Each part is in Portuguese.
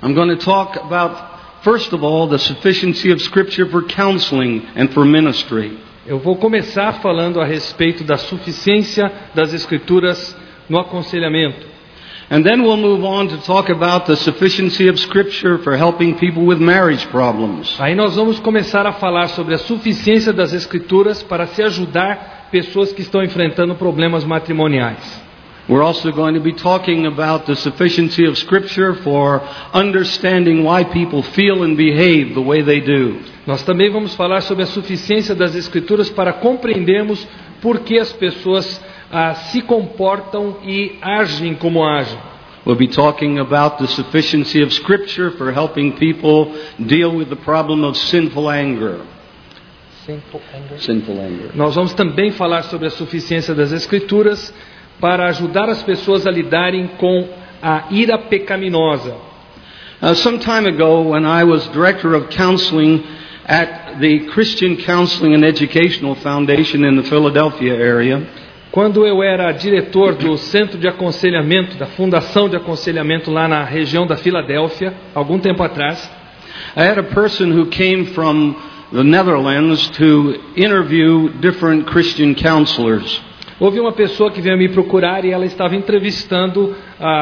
I'm going to talk about, first of all, the sufficiency of Scripture for counseling and for ministry. Eu vou começar falando a respeito da suficiência das Escrituras no aconselhamento. And then we'll move on to talk about the sufficiency of Scripture for helping people with marriage problems. Aí nós vamos começar a falar sobre a suficiência das Escrituras para se ajudar pessoas que estão enfrentando problemas matrimoniais. We're also going to be talking about the sufficiency of Scripture for understanding why people feel and behave the way they do. Nós também vamos falar sobre a suficiência das Escrituras para compreendermos por que as pessoas se comportam e agem como agem. We'll be talking about the sufficiency of Scripture for helping people deal with the problem of sinful anger. Sinful anger. Nós vamos também falar sobre a suficiência das Escrituras para ajudar as pessoas a lidarem com a ira pecaminosa. Some time ago, when I was director of counseling at the Christian Counseling and Educational Foundation in the Philadelphia area, quando eu era diretor do Centro de Aconselhamento, da Fundação de Aconselhamento lá na região da Filadélfia, algum tempo atrás, I had a person who came from the Netherlands to interview different Christian counselors. Houve uma pessoa que veio me procurar e ela estava entrevistando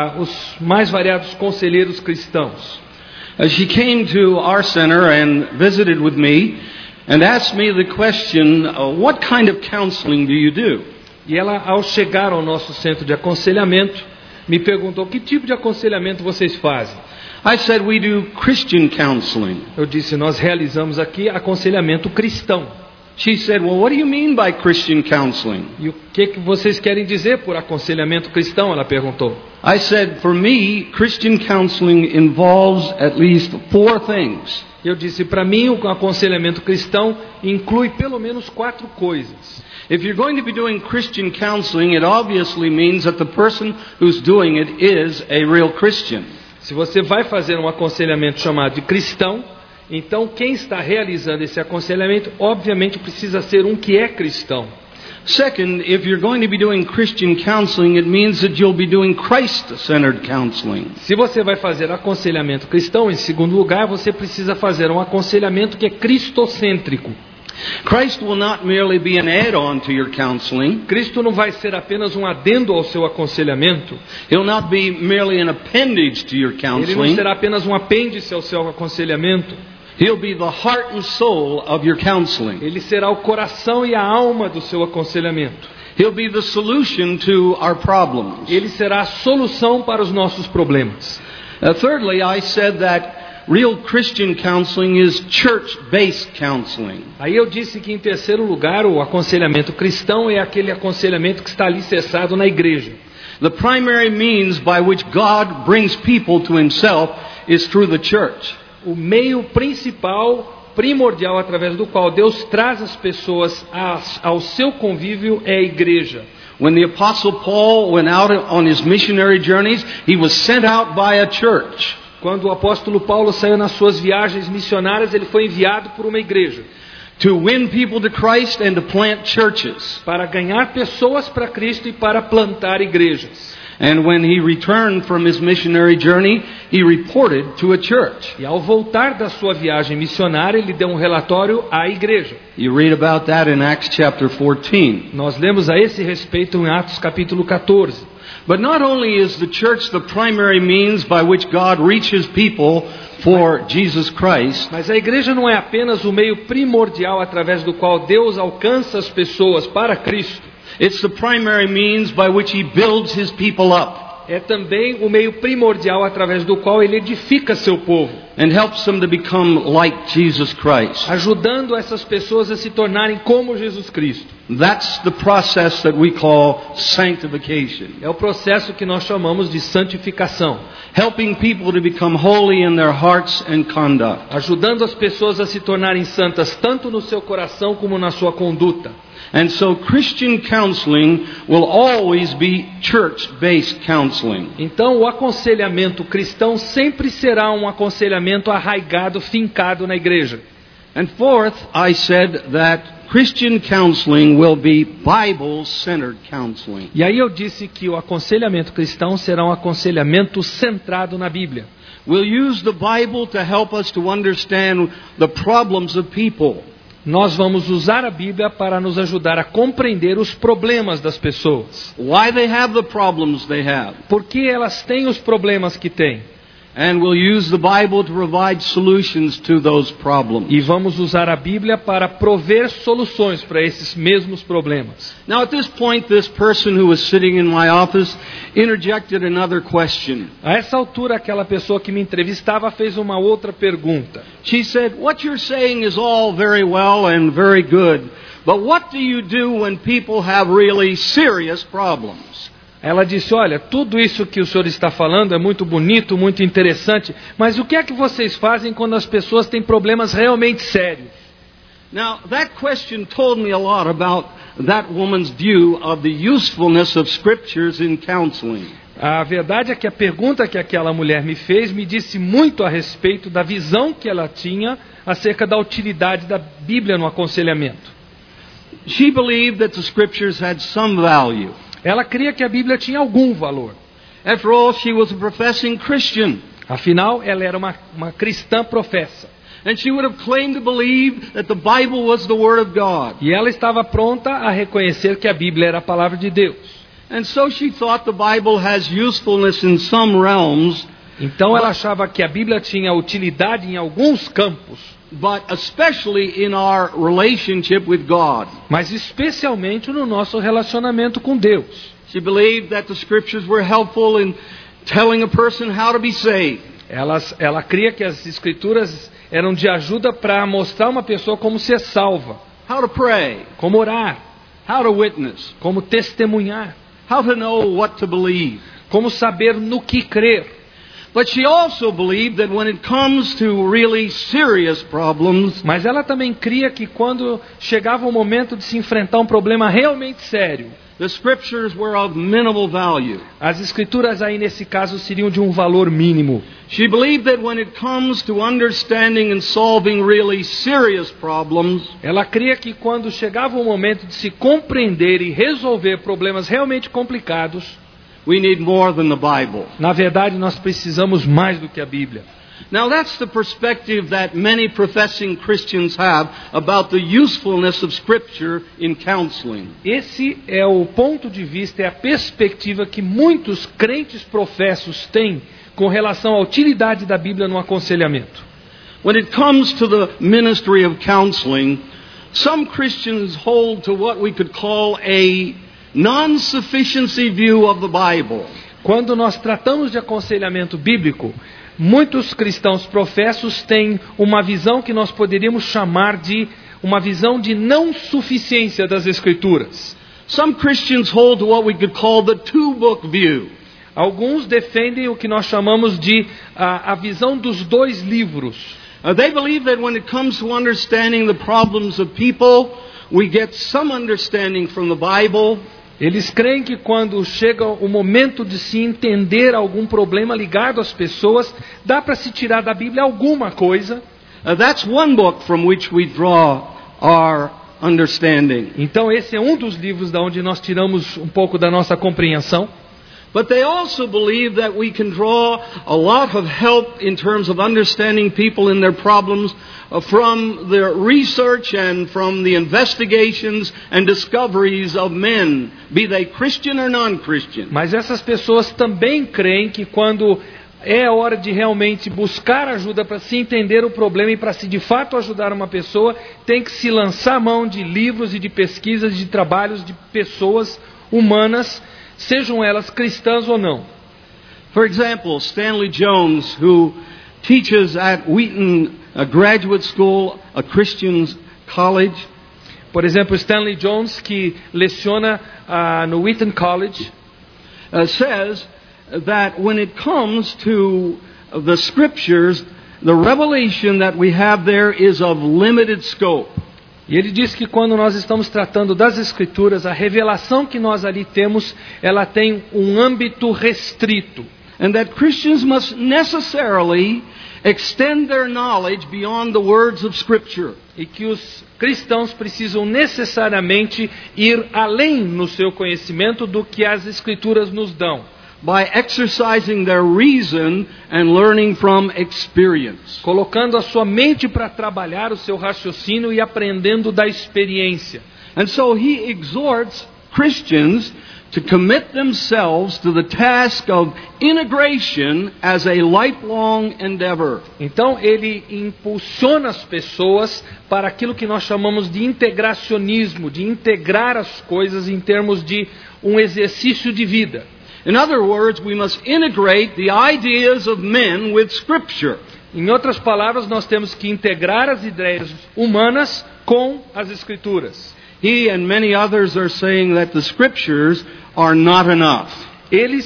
os mais variados conselheiros cristãos. She came to our center and visited with me and asked me the question, what kind of counseling do you do? E ela, ao chegar ao nosso centro de aconselhamento, me perguntou: que tipo de aconselhamento vocês fazem? I said, we do Christian counseling. Eu disse: nós realizamos aqui aconselhamento cristão. She said, well, what do you mean by Christian counseling? E o que vocês querem dizer por aconselhamento cristão? Ela perguntou. I said, for me, Christian counseling involves at least 4 things. Eu disse: para mim, o aconselhamento cristão inclui pelo menos 4 coisas. If you're going to be doing Christian counseling, it obviously means that the person who's doing it is a real Christian. Se você vai fazer um aconselhamento chamado de cristão, então quem está realizando esse aconselhamento, obviamente, precisa ser um que é cristão. Second, if you're going to be doing Christian counseling, it means that you'll be doing Christ-centered counseling. Se você vai fazer aconselhamento cristão, em segundo lugar, você precisa fazer um aconselhamento que é cristocêntrico. Christ will not merely be an add-on to your counseling. Cristo não vai ser apenas um adendo ao seu aconselhamento. He'll not be merely an appendage to your Ele counseling. não será apenas um apêndice ao seu aconselhamento. He'll be the heart and soul of your counseling. Ele será o coração e a alma do seu aconselhamento. He'll be the solution to our problems. Ele será a solução para os nossos problemas. Thirdly, I said that real Christian counseling is church-based counseling. Aí eu disse que, em terceiro lugar, o aconselhamento cristão é aquele aconselhamento que está alicerçado na igreja. The primary means by which God brings people to Himself is through the church. O meio principal, primordial, através do qual Deus traz as pessoas ao seu convívio é a igreja. When the Apostle Paul went out on his missionary journeys, he was sent out by a church. Quando o apóstolo Paulo saiu nas suas viagens missionárias, ele foi enviado por uma igreja. To win people to Christ and to plant churches. Para ganhar pessoas para Cristo e para plantar igrejas. And when he returned from his missionary journey, he reported to a church. E ao voltar da sua viagem missionária, ele deu um relatório à igreja. You read about that in Acts chapter 14. Nós lemos a esse respeito em Atos capítulo 14. But not only is the church the primary means by which God reaches people for Jesus Christ, mas a igreja não é apenas o meio primordial através do qual Deus alcança as pessoas para Cristo. It's the primary means by which He builds His people up. É também o meio primordial através do qual Ele edifica seu povo. And helps them to become like Jesus Christ. Ajudando essas pessoas a se tornarem como Jesus Cristo. That's the process that we call sanctification. É o processo que nós chamamos de santificação. Helping people to become holy in their hearts and conduct. Ajudando as pessoas a se tornarem santas tanto no seu coração como na sua conduta. And so Christian counseling will always be church-based counseling. Então o aconselhamento cristão sempre será um aconselhamento arraigado, fincado na igreja. And fourth, I said that Christian counseling will be Bible-centered counseling. E aí eu disse que o aconselhamento cristão será um aconselhamento centrado na Bíblia. We'll use the Bible to help us to understand the problems of people. Nós vamos usar a Bíblia para nos ajudar a compreender os problemas das pessoas. Why they have the problems they have. Por que elas têm os problemas que têm? And we'll use the Bible to provide solutions to those problems. E vamos usar a Bíblia para prover soluções para esses mesmos problemas. Now at this point, this person who was sitting in my office interjected another question. A essa altura, aquela pessoa que me entrevistava fez uma outra pergunta. She said, "What you're saying is all very well and very good, but what do you do when people have really serious problems?" Ela disse, olha, tudo isso que o senhor está falando é muito bonito, muito interessante, mas o que é que vocês fazem quando as pessoas têm problemas realmente sérios? Now, that question told me a lot about that woman's view of the usefulness of scriptures in counseling. A verdade é que a pergunta que aquela mulher me fez me disse muito a respeito da visão que ela tinha acerca da utilidade da Bíblia no aconselhamento. She believed that the scriptures had some value. Ela cria que a Bíblia tinha algum valor. After all, she was a professing Christian. Afinal, ela era uma cristã professa. And she would have claimed to believe that the Bible was the Word of God. E ela estava pronta a reconhecer que a Bíblia era a palavra de Deus. And so she thought the Bible has usefulness in some realms. Então ela achava que a Bíblia tinha utilidade em alguns campos. But especially in our relationship with God. Mas especialmente no nosso relacionamento com Deus. She believed that the scriptures were helpful in telling a person how to be saved. Ela cria que as escrituras eram de ajuda para mostrar a uma pessoa como ser salva. How to pray. Como orar. How to witness. Como testemunhar. How to know what to believe. Como saber no que crer. But she also believed that when it comes to really serious problems, mas ela também cria que quando chegava o momento de se enfrentar um problema realmente sério, the scriptures were of minimal value. As escrituras aí nesse caso seriam de um valor mínimo. She believed that when it comes to understanding and solving really serious problems, ela cria que quando chegava o momento de se compreender e resolver problemas realmente complicados, we need more than the Bible. Na verdade, nós precisamos mais do que a Bíblia. Now that's the perspective that many professing Christians have about the usefulness of Scripture in counseling. Esse é o ponto de vista, é a perspectiva que muitos crentes professos têm com relação à utilidade da Bíblia no aconselhamento. When it comes to the ministry of counseling, some Christians hold to what we could call a non-sufficiency view of the Bible. Quando nós tratamos de aconselhamento bíblico, muitos cristãos professos têm uma visão que nós poderíamos chamar de uma visão de não suficiência das Escrituras. Some Christians hold to what we could call the two-book view. Alguns defendem o que nós chamamos de a visão dos dois livros. They believe that when it comes to understanding the problems of people, we get some understanding from the Bible. Eles creem que quando chega o momento de se entender algum problema ligado às pessoas, dá para se tirar da Bíblia alguma coisa. That's one book from which we draw our understanding. Então esse é um dos livros da onde nós tiramos um pouco da nossa compreensão. But they also believe that we can draw a lot of help in terms of understanding people and their problems from the research and from the investigations and discoveries of men, be they Christian or non-Christian. Mas essas pessoas também creem que quando é hora de realmente buscar ajuda para se entender o problema e para se de fato ajudar uma pessoa, tem que se lançar a mão de livros e de pesquisas, de trabalhos de pessoas humanas, sejam elas cristãs ou não. For example, Stanley Jones, who teaches at Wheaton Graduate School, a Christian college. Por exemplo, Stanley Jones, que leciona no Wheaton College, says that when it comes to the scriptures, the revelation that we have there is of limited scope. E ele diz que quando nós estamos tratando das Escrituras, a revelação que nós ali temos, ela tem um âmbito restrito. And that Christians must necessarily extend their knowledge beyond the words of Scripture. E que os cristãos precisam necessariamente ir além no seu conhecimento do que as Escrituras nos dão. by exercising their reason and learning from experience. Colocando a sua mente para trabalhar o seu raciocínio e aprendendo da experiência. And so he exhorts Christians to commit themselves to the task of integration as a lifelong endeavor. Então ele impulsiona as pessoas para aquilo que nós chamamos de integracionismo, de integrar as coisas em termos de um exercício de vida. In other words, we must integrate the ideas of men with Scripture. Em outras palavras, nós temos que integrar as ideias humanas com as Escrituras. He and many others are saying that the Scriptures are not enough. Ele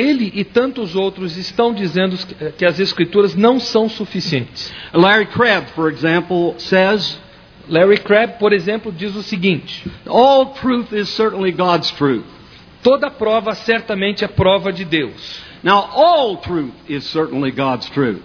e tantos outros estão dizendo que as Escrituras não são suficientes. Larry Crabb, for example, says, Larry Crabb, por exemplo, diz o seguinte: all truth is certainly God's truth. Toda prova certamente é prova de Deus. Now, all truth is certainly God's truth.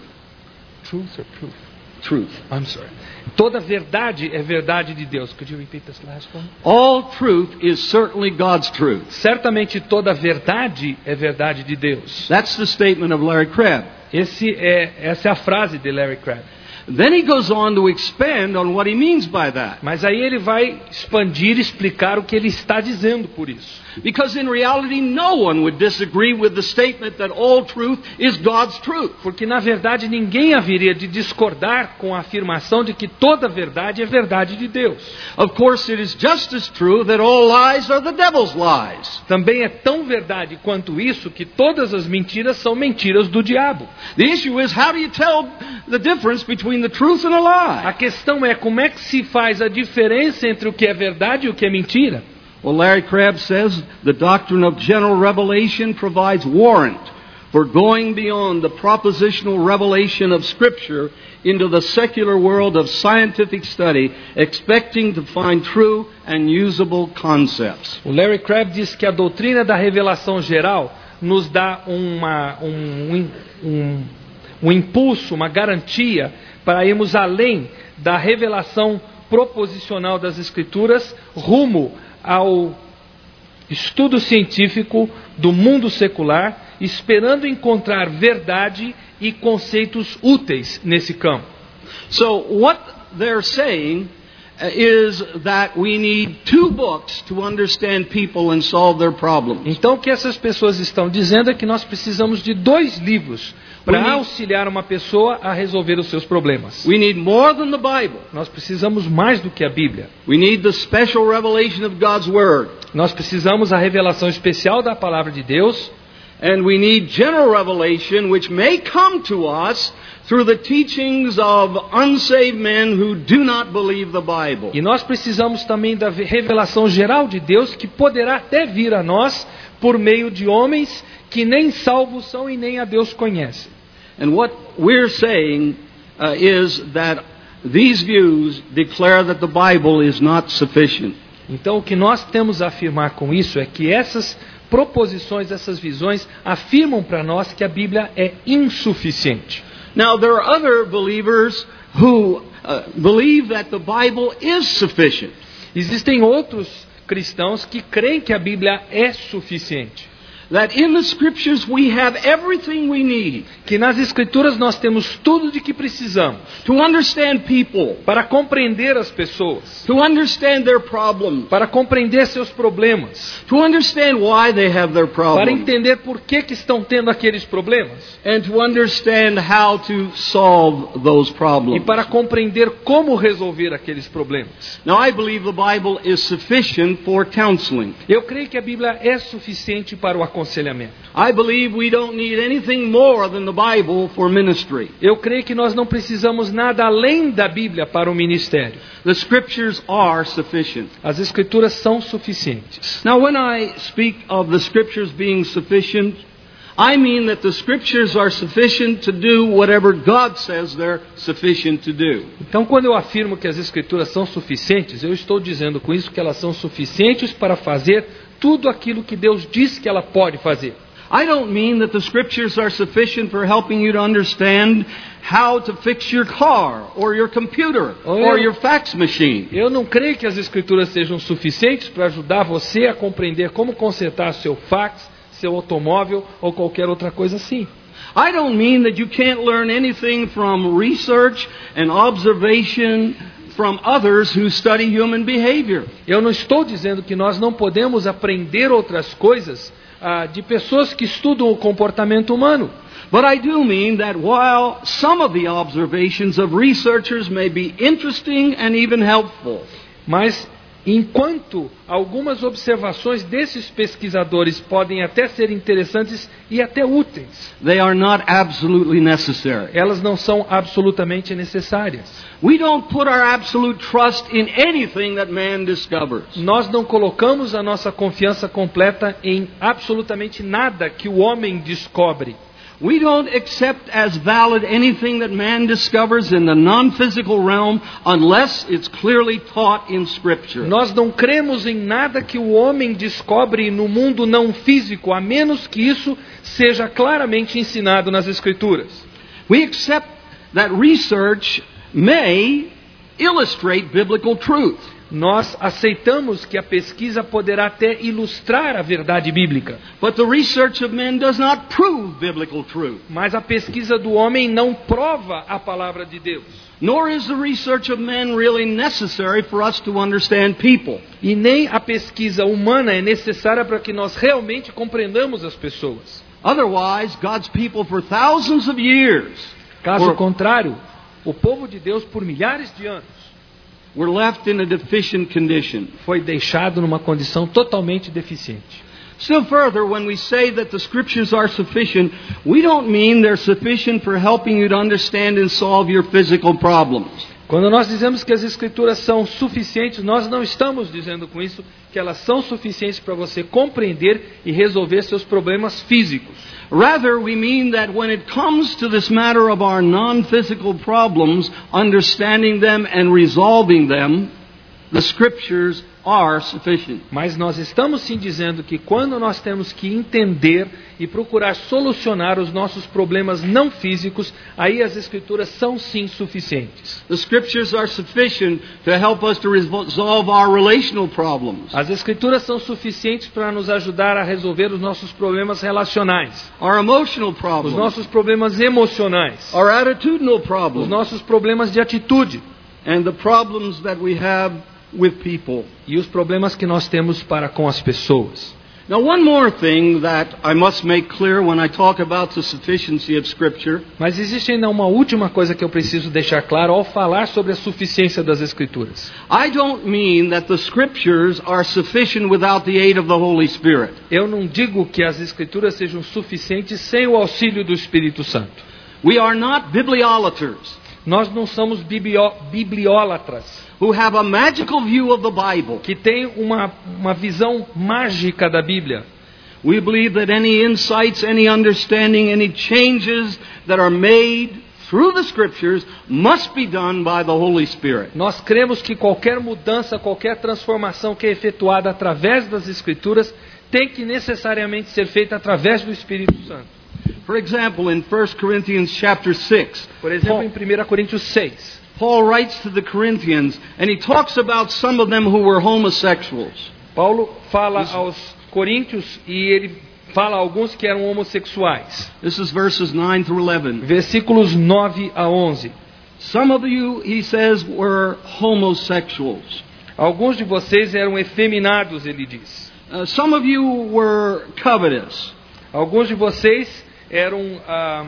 Truth or proof? Truth. I'm sorry. Toda verdade é verdade de Deus. Could you repeat this last one? All truth is certainly God's truth. Certamente toda verdade é verdade de Deus. That's the statement of Larry Crabb. Essa é a frase de Larry Crabb. Then he goes on to expand on what he means by that. Mas aí ele vai expandir e explicar o que ele está dizendo por isso. Because in reality no one would disagree with the statement that all truth is God's truth. Porque na verdade ninguém haveria de discordar com a afirmação de que toda verdade é verdade de Deus. Of course it is just as true that all lies are the devil's lies. Também é tão verdade quanto isso que todas as mentiras são mentiras do diabo. The issue is, how do you tell the difference between the truth and a lie? A questão é como é que se faz a diferença entre o que é verdade e o que é mentira. Well, Larry Crabb says the doctrine of general revelation provides warrant for going beyond the propositional revelation of Scripture into the secular world of scientific study, expecting to find true and usable concepts. O Larry Crabb diz que a doutrina da revelação geral nos dá um impulso, uma garantia para irmos além da revelação proposicional das Escrituras rumo ao estudo científico do mundo secular, esperando encontrar verdade e conceitos úteis nesse campo. So what they're saying is that we need two books to understand people and solve their problems. Então o que essas pessoas estão dizendo é que nós precisamos de 2 livros para auxiliar uma pessoa a resolver os seus problemas. We need more than the Bible. Nós precisamos mais do que a Bíblia. We need the special revelation of God's Word. Nós precisamos a revelação especial da palavra de Deus. And we need general revelation which may come to us through the teachings of unsaved men who do not believe the Bible. E nós precisamos também da revelação geral de Deus que poderá até vir a nós por meio de homens que nem salvos são e nem a Deus conhecem. And what we're saying is that these views declare that the Bible is not sufficient. Então o que nós temos a afirmar com isso é que essas proposições, essas visões afirmam para nós que a Bíblia é insuficiente. Now there are other believers who believe that the Bible is sufficient. Existem outros cristãos que creem que a Bíblia é suficiente. That in the Scriptures we have everything we need. Que nas Escrituras nós temos tudo de que precisamos. To understand people. Para compreender as pessoas. To understand their problems. Para compreender seus problemas. To understand why they have their problems. Para entender por que estão tendo aqueles problemas. And to understand how to solve those problems. E para compreender como resolver aqueles problemas. Now I believe the Bible is sufficient for counseling. Eu creio que a Bíblia é suficiente para o aconselhamento. I believe we don't need anything more than the Bible for ministry. Eu creio que nós não precisamos nada além da Bíblia para o ministério. The Scriptures are sufficient. As Escrituras são suficientes. Now when I speak of the Scriptures being sufficient, I mean that the Scriptures are sufficient to do whatever God says they're sufficient to do. Então, quando eu afirmo que as Escrituras são suficientes, eu estou dizendo com isso que elas são suficientes para fazer tudo aquilo que Deus diz que ela pode fazer. I don't mean that the Scriptures are sufficient for helping you to understand how to fix your car or your computer or your fax machine. Eu não creio que as Escrituras sejam suficientes para ajudar você a compreender como consertar seu fax, seu automóvel ou qualquer outra coisa assim. I don't mean that you can't learn anything from research and observation from others who study human behavior. Eu não estou dizendo que nós não podemos aprender outras coisas de pessoas que estudam o comportamento humano. But I do mean that while some of the observations of researchers may be interesting and even helpful, mas enquanto algumas observações desses pesquisadores podem até ser interessantes e até úteis, they are not absolutely necessary. elas não são absolutamente necessárias. We don't put our absolute trust in anything that man discovers. Nós não colocamos a nossa confiança completa em absolutamente nada que o homem descobre. We don't accept as valid anything that man discovers in the non-physical realm unless it's clearly taught in Scripture. Nós não cremos em nada que o homem descobre no mundo não físico, a menos que isso seja claramente ensinado nas Escrituras. We accept that research may illustrate biblical truth. Nós aceitamos que a pesquisa poderá até ilustrar a verdade bíblica. But the research of men does not prove biblical truth. Mas a pesquisa do homem não prova a palavra de Deus. Nor is the research of men really necessary for us to understand people. E nem a pesquisa humana é necessária para que nós realmente compreendamos as pessoas. Otherwise, God's people for thousands of years, Caso contrário, o povo de Deus por milhares de anos were left in a deficient condition. foi deixado numa condição totalmente deficiente. Still further, when we say that the Scriptures are sufficient, we don't mean they're sufficient for helping you to understand and solve your physical problems. Quando nós dizemos que as Escrituras são suficientes, nós não estamos dizendo com isso que elas são suficientes para você compreender e resolver seus problemas físicos. Rather, we mean that when it comes to this matter of our non-physical problems, understanding them and resolving them, the Scriptures are sufficient. Mas nós estamos sim dizendo que quando nós temos que entender e procurar solucionar os nossos problemas não físicos, aí as Escrituras são sim suficientes. The Scriptures are sufficient to help us to resolve our relational problems, As Escrituras são suficientes para nos ajudar a resolver os nossos problemas relacionais, our emotional os problems, nossos problemas emocionais, our attitudinal os problems, nossos problemas de atitude and the problems that we have with people. e os problemas que nós temos para com as pessoas. Now, one more thing that I must make clear when I talk about the sufficiency of Scripture Mas existe ainda uma última coisa que eu preciso deixar claro ao falar sobre a suficiência das Escrituras. I don't mean that the Scriptures are sufficient without the aid of the Holy Spirit. Eu não digo que as Escrituras sejam suficientes sem o auxílio do Espírito Santo. We are not bibliolaters Nós não somos bibliólatras, who have a magical view of the Bible. que têm uma visão mágica da Bíblia. We believe that any insights, any understanding, any changes that are made through the Scriptures must be done by the Holy Spirit. Nós cremos que qualquer mudança, qualquer transformação que é efetuada através das Escrituras tem que necessariamente ser feita através do Espírito Santo. For example, in 1 Corinthians chapter 6, Por exemplo, em 1 Coríntios 6, Paul writes to the Corinthians and he talks about some of them who were homosexuals. Paulo fala aos Coríntios e ele fala a alguns que eram homossexuais. This is verses 9 through 11. Versículos 9 a 11. Some of you, he says, were homosexuals. Alguns de vocês eram efeminados, ele diz. Some of you were covetous. Alguns de vocês eram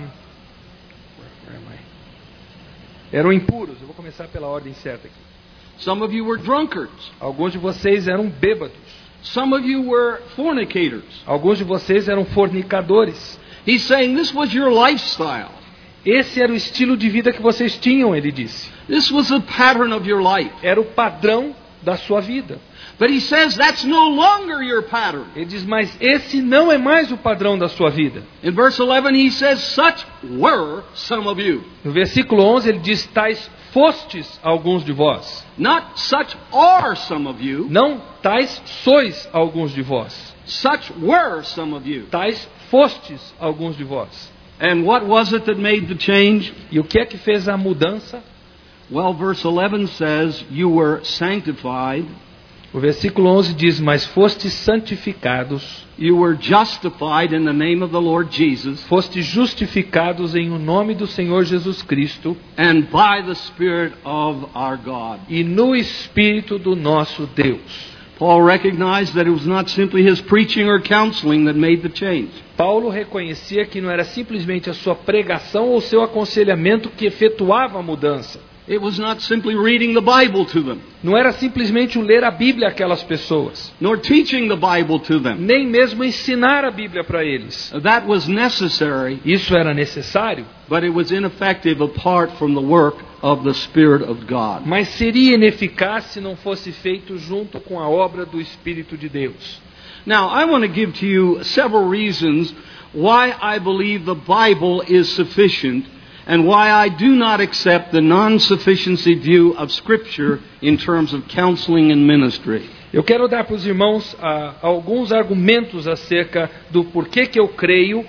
eram impuros. Eu vou começar pela ordem certa aqui. Some of you were drunkards. Alguns de vocês eram bêbados. Some of you were fornicators. Alguns de vocês eram fornicadores. He's saying this was your lifestyle. Esse era o estilo de vida que vocês tinham, ele disse. This was the pattern of your life. Era o padrão da sua vida. But he says that's no longer your pattern. Ele diz, mas esse não é mais o padrão da sua vida. In verse 11 he says, such were some of you. No versículo 11 ele diz, tais fostes alguns de vós. Not such are some of you. Não, tais sois alguns de vós. Such were some of you. Tais fostes alguns de vós. And what was it that made the change? E o que é que fez a mudança? Well, verse 11 says, you were sanctified. O versículo 11 diz: mas fostes santificados, you were justified in the name of the Lord Jesus, fostes justificados em o nome do Senhor Jesus Cristo and by the Spirit of our God. e no Espírito do nosso Deus. Paul recognized that it was not simply his preaching or counseling that made the change. Paulo reconhecia que não era simplesmente a sua pregação ou seu aconselhamento que efetuava a mudança. It was not simply reading the Bible to them, Não era simplesmente o ler a Bíblia àquelas pessoas, nor teaching the Bible to them. nem mesmo ensinar a Bíblia para eles. That was necessary, Isso era necessário, but it was ineffective apart from the work of the Spirit of God. mas seria ineficaz se não fosse feito junto com a obra do Espírito de Deus. Now, I want to give to you several reasons why I believe the Bible is sufficient and why I do not accept the non-sufficiency view of Scripture in terms of counseling and ministry. Eu quero dar para os irmãos alguns argumentos acerca do porquê que eu creio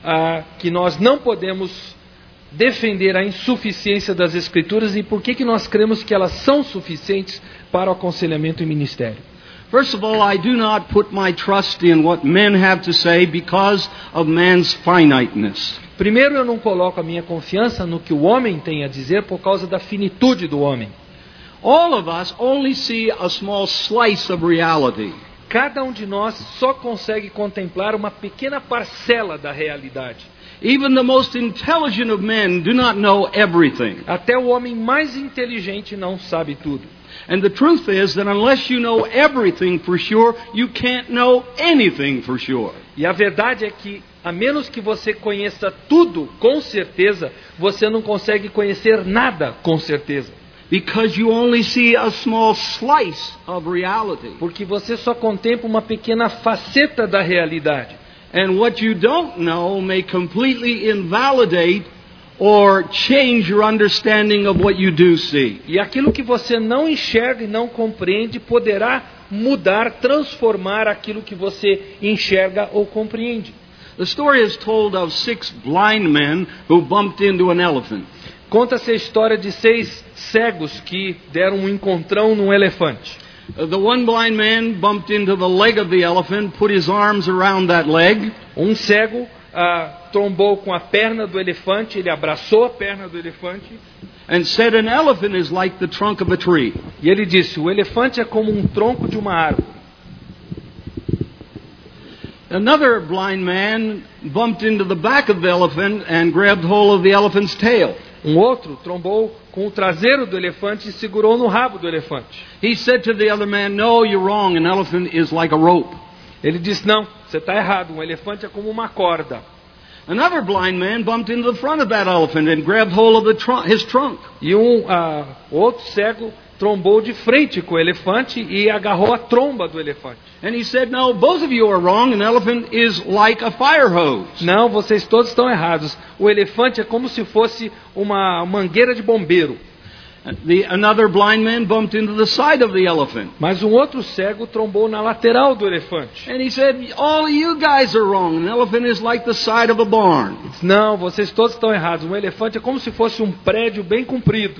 que nós não podemos defender a insuficiência das Escrituras e porquê que nós cremos que elas são suficientes para o aconselhamento e ministério. First of all, I do not put my trust in what men have to say because of man's finiteness. Primeiro, eu não coloco a minha confiança no que o homem tem a dizer por causa da finitude do homem. All of us only see a small slice of reality. Cada um de nós só consegue contemplar uma pequena parcela da realidade. Even the most intelligent of men do not know everything. Até o homem mais inteligente não sabe tudo. And the truth is that unless you know everything for sure, you can't know anything for sure. E a verdade é que, a menos que você conheça tudo com certeza, você não consegue conhecer nada com certeza. Because you only see a small slice of reality. Porque você só contempla uma pequena faceta da realidade. And what you don't know may completely invalidate or change your understanding of what you do see. E aquilo que você não enxerga e não compreende poderá mudar, transformar aquilo que você enxerga ou compreende. The story is told of 6 blind men who bumped into an elephant. Conta-se a história de 6 cegos que deram um encontrão num elefante. The one blind man bumped into the leg of the elephant, put his arms around that leg. Um cego trombou com a perna do elefante, ele abraçou a perna do elefante. And said an elephant is like the trunk of a tree. E ele disse, o elefante é como um tronco de uma árvore. Another blind man bumped into the back of the elephant and grabbed hold of the elephant's tail. Um outro trombou com o traseiro do elefante e segurou no rabo do elefante. He said to the other man, "No, you're wrong. An elephant is like a rope." Ele disse, não, você está errado, um elefante é como uma corda. Another blind man bumped into the front of that elephant and grabbed hold of his trunk. E outro cego trombou de frente com o elefante e agarrou a tromba do elefante. And he said, "No, both of you are wrong. An elephant is like a fire hose." Não, vocês todos estão errados. O elefante é como se fosse uma mangueira de bombeiro. Another blind man bumped into the side of the elephant. Mas um outro cego trombou na lateral do elefante. And he said, "All of you guys are wrong. An elephant is like the side of a barn." Não, vocês todos estão errados. Um elefante é como se fosse um prédio bem comprido.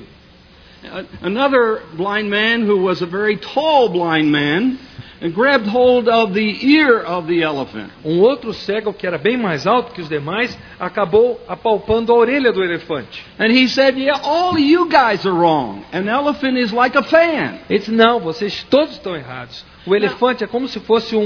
Another blind man who was a very tall blind man and grabbed hold of the ear of the elephant. Um outro cego que era bem mais alto que os demais acabou apalpando a orelha do elefante. And he said, "Yeah, all of you guys are wrong. An elephant is like a fan." Ele disse, não, vocês todos estão errados. O elefante é como se fosse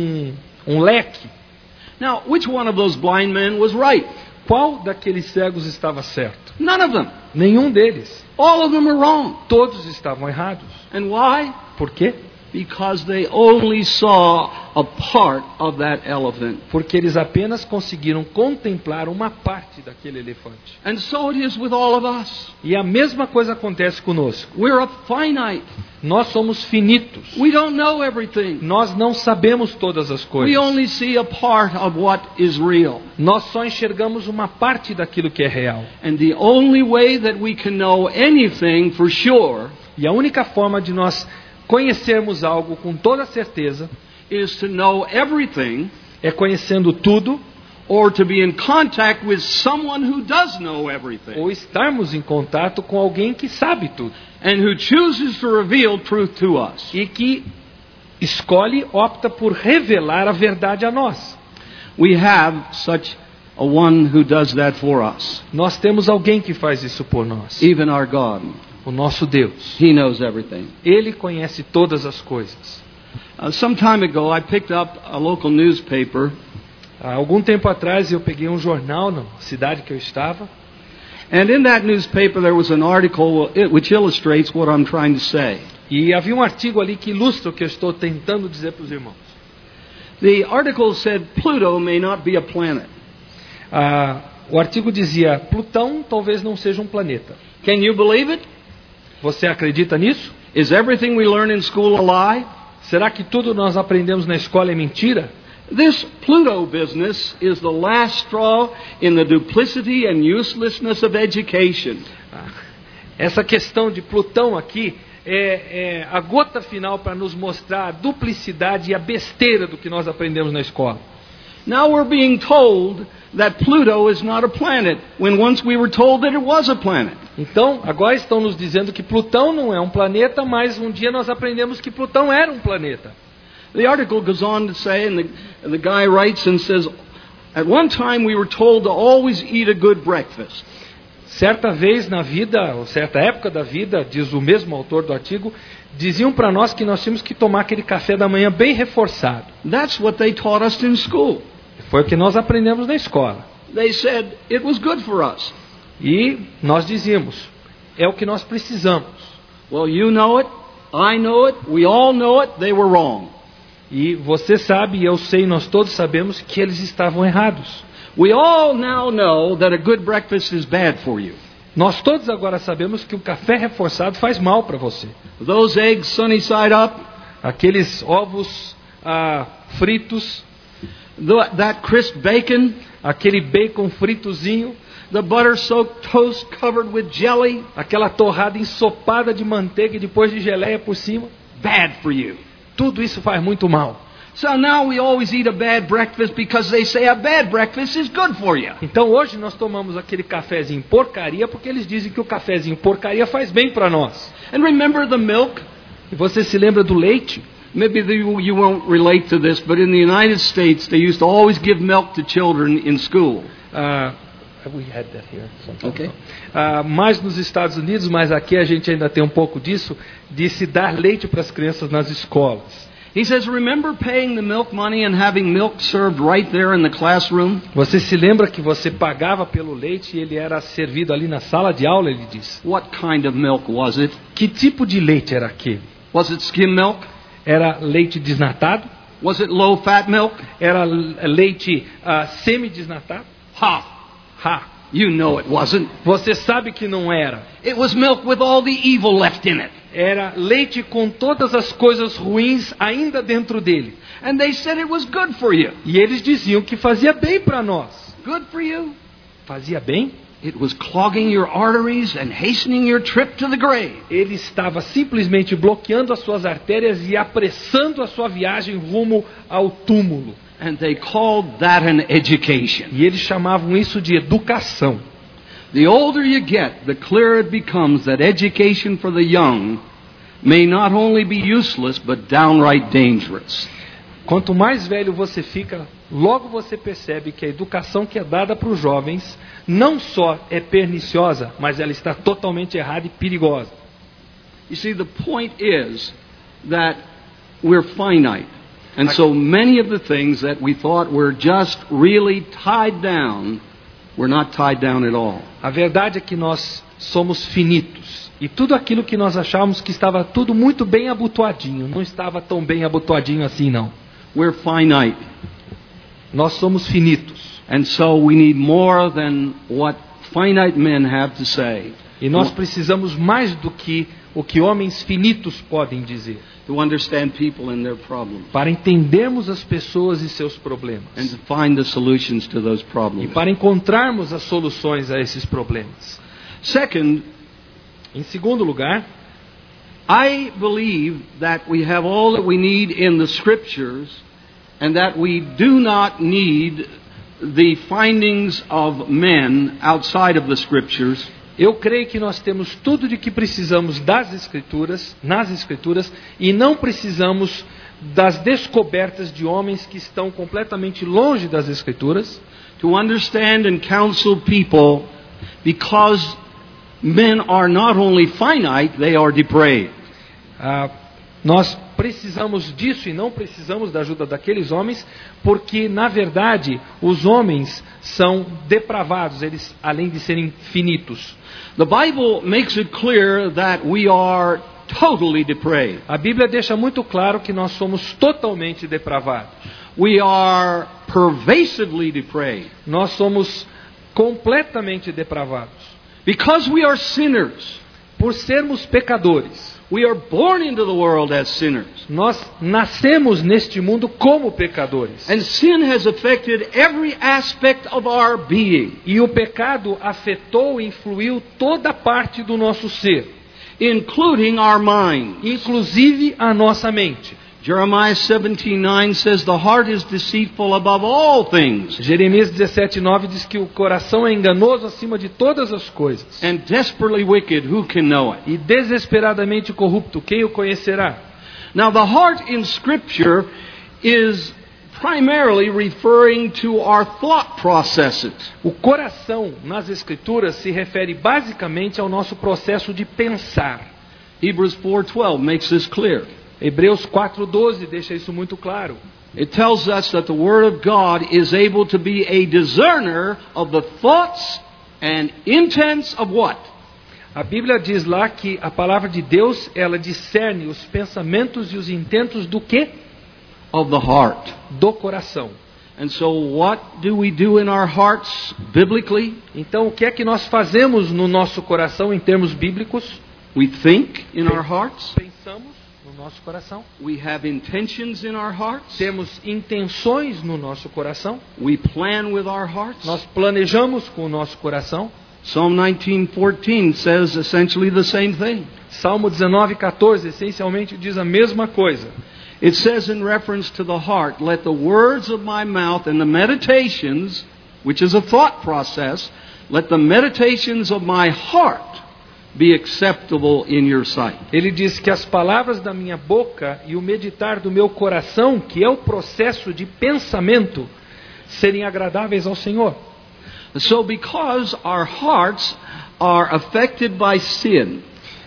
um leque. Now, which one of those blind men was right? Qual daqueles cegos estava certo? None of them. Nenhum deles. All of them are wrong. Todos estavam errados. And why? Por quê? Because they only saw a part of that elephant. Porque eles apenas conseguiram contemplar uma parte daquele elefante. And so it is with all of us. E a mesma coisa acontece conosco. We're finite. Nós somos finitos. We don't know everything. Nós não sabemos todas as coisas. We only see a part of what is real. Nós só enxergamos uma parte daquilo que é real. And the only way that we can know anything for sure E a única forma de nós conhecermos algo com toda certeza is to know everything é conhecendo tudo or to be in contact with someone who does know everything ou estarmos em contato com alguém que sabe tudo and who chooses to reveal truth to us. e que opta por revelar a verdade a nós. We have such a one who does that for us. Nós temos alguém que faz isso por nós. Even our God. O nosso Deus. He knows everything. Ele conhece todas as coisas. Some time ago I picked up a local newspaper. Há algum tempo atrás eu peguei um jornal na cidade que eu estava. And in that newspaper there was an article which illustrates what I'm trying to say. E havia um artigo ali que ilustra o que eu estou tentando dizer para os irmãos. The article said Pluto may not be a planet. O artigo dizia: Plutão talvez não seja um planeta. Can you believe it? Você acredita nisso? Is everything we learn in school a lie? Será que tudo nós aprendemos na escola é mentira? This Pluto business is the last straw in the duplicity and uselessness of education. Essa questão de Plutão aqui é a gota final para nos mostrar a duplicidade e a besteira do que nós aprendemos na escola. Now we're being told that Pluto is not a planet, when once we were told that it was a planet. Então, agora estão nos dizendo que Plutão não é um planeta, mas um dia nós aprendemos que Plutão era um planeta. The article goes on to say, and the guy writes and says, at one time we were told to always eat a good breakfast. Certa vez na vida, ou certa época da vida, diz o mesmo autor do artigo, diziam para nós que nós tínhamos que tomar aquele café da manhã bem reforçado. That's what they taught us in school. Foi o que nós aprendemos na escola. They said it was good for us. E nós dizíamos, é o que nós precisamos. Well, you know it, I know it, we all know it, they were wrong. E você sabe, eu sei, nós todos sabemos que eles estavam errados. We all now know that a good breakfast is bad for you. Nós todos agora sabemos que o café reforçado faz mal para você. Those eggs sunny side up, aqueles ovos fritos, that crisp bacon, aquele bacon fritozinho, the butter-soaked toast covered with jelly, aquela torrada ensopada de manteiga e depois de geleia por cima, bad for you. Tudo isso faz muito mal. So now we always eat a bad breakfast because they say a bad breakfast is good for you. Então hoje nós tomamos aquele cafezinho porcaria porque eles dizem que o cafezinho porcaria faz bem para nós. And remember the milk? E você se lembra do leite? Maybe you won't relate to this, but in the United States they used to always give milk to children in school. We had that here. Okay. Mais nos Estados Unidos, mas aqui a gente ainda tem um pouco disso, de se dar leite para as crianças nas escolas. He says, remember paying the milk money and having milk served right there in the classroom? Você se lembra que você pagava pelo leite e ele era servido ali na sala de aula, ele diz. What kind of milk was it? Que tipo de leite era aquele? Was it skim milk? Era leite desnatado? Was it low fat milk? Era leite semi-desnatado? You know it wasn't. Você sabe que não era. It was milk with all the evil left in it. Era leite com todas as coisas ruins ainda dentro dele. And they said it was good for you. E eles diziam que fazia bem para nós. Good for you? Fazia bem? It was clogging your arteries and hastening your trip to the grave. Ele estava simplesmente bloqueando as suas artérias e apressando a sua viagem rumo ao túmulo. And they called that an education. E eles chamavam isso de educação. The older you get, the clearer it becomes that education for the young may not only be useless, but downright dangerous. Quanto mais velho você fica, logo você percebe que a educação que é dada para os jovens não só é perniciosa, mas ela está totalmente errada e perigosa. You see, the point is that we're finite. And so many of the things that we thought were just really tied down, we're not tied down at all. A verdade é que nós somos finitos. E tudo aquilo que nós achávamos que estava tudo muito bem abotoadinho, não estava tão bem abotoadinho assim não. We're finite. Nós somos finitos. And so we need more than what finite men have to say. E nós precisamos mais do que o que homens finitos podem dizer. To understand people and their problems. Para entendermos as pessoas e seus problemas. And to find the solutions to those problems. E para encontrarmos as soluções a esses problemas. Second, em segundo lugar, I believe that we have all that we need in the scriptures and that we do not need the findings of men outside of the scriptures. Eu creio que nós temos tudo de que precisamos das Escrituras, nas Escrituras, e não precisamos das descobertas de homens que estão completamente longe das Escrituras, to understand and counsel people, because men are not only finite, they are depraved. Nós precisamos disso e não precisamos da ajuda daqueles homens, porque na verdade os homens são depravados, eles além de serem finitos. The Bible makes it clear that we are totally depraved. A Bíblia deixa muito claro que nós somos totalmente depravados. We are pervasively depraved. Nós somos completamente depravados. Because we are sinners. Por sermos pecadores. We are born into the world as sinners. Nós nascemos neste mundo como pecadores. And sin has affected every aspect of our being. E o pecado afetou e influiu toda parte do nosso ser, including our mind. Inclusive a nossa mente. Jeremiah 17:9 says the heart is deceitful above all things. Jeremias 17:9 diz que o coração é enganoso acima de todas as coisas. And desperately wicked, who can know it? E desesperadamente corrupto, quem o conhecerá? Now the heart in Scripture is primarily referring to our thought processes. O coração nas Escrituras se refere basicamente ao nosso processo de pensar. Hebrews 4:12 makes this clear. Hebreus 4:12 deixa isso muito claro. It tells us that the Word of God is able to be a discerner of the thoughts and intents of what? A Bíblia diz lá que a palavra de Deus, ela discerne os pensamentos e os intentos do quê? Of the heart. Do coração. And so what do we do in our hearts biblically? Então o que é que nós fazemos no nosso coração em termos bíblicos? We think in our hearts. Pensamos no nosso coração. We have intentions in our hearts. Temos intenções no nosso coração. We plan with our hearts. Nós planejamos com o nosso coração. Psalm 19:14 says essentially the same thing. Salmo 19:14 essencialmente diz a mesma coisa. It says in reference to the heart, let the words of my mouth and the meditations, which is a thought process, let the meditations of my heart be acceptable in your sight. Ele diz que as palavras da minha boca e o meditar do meu coração, que é o processo de pensamento, serem agradáveis ao Senhor. So because our hearts are affected by sin,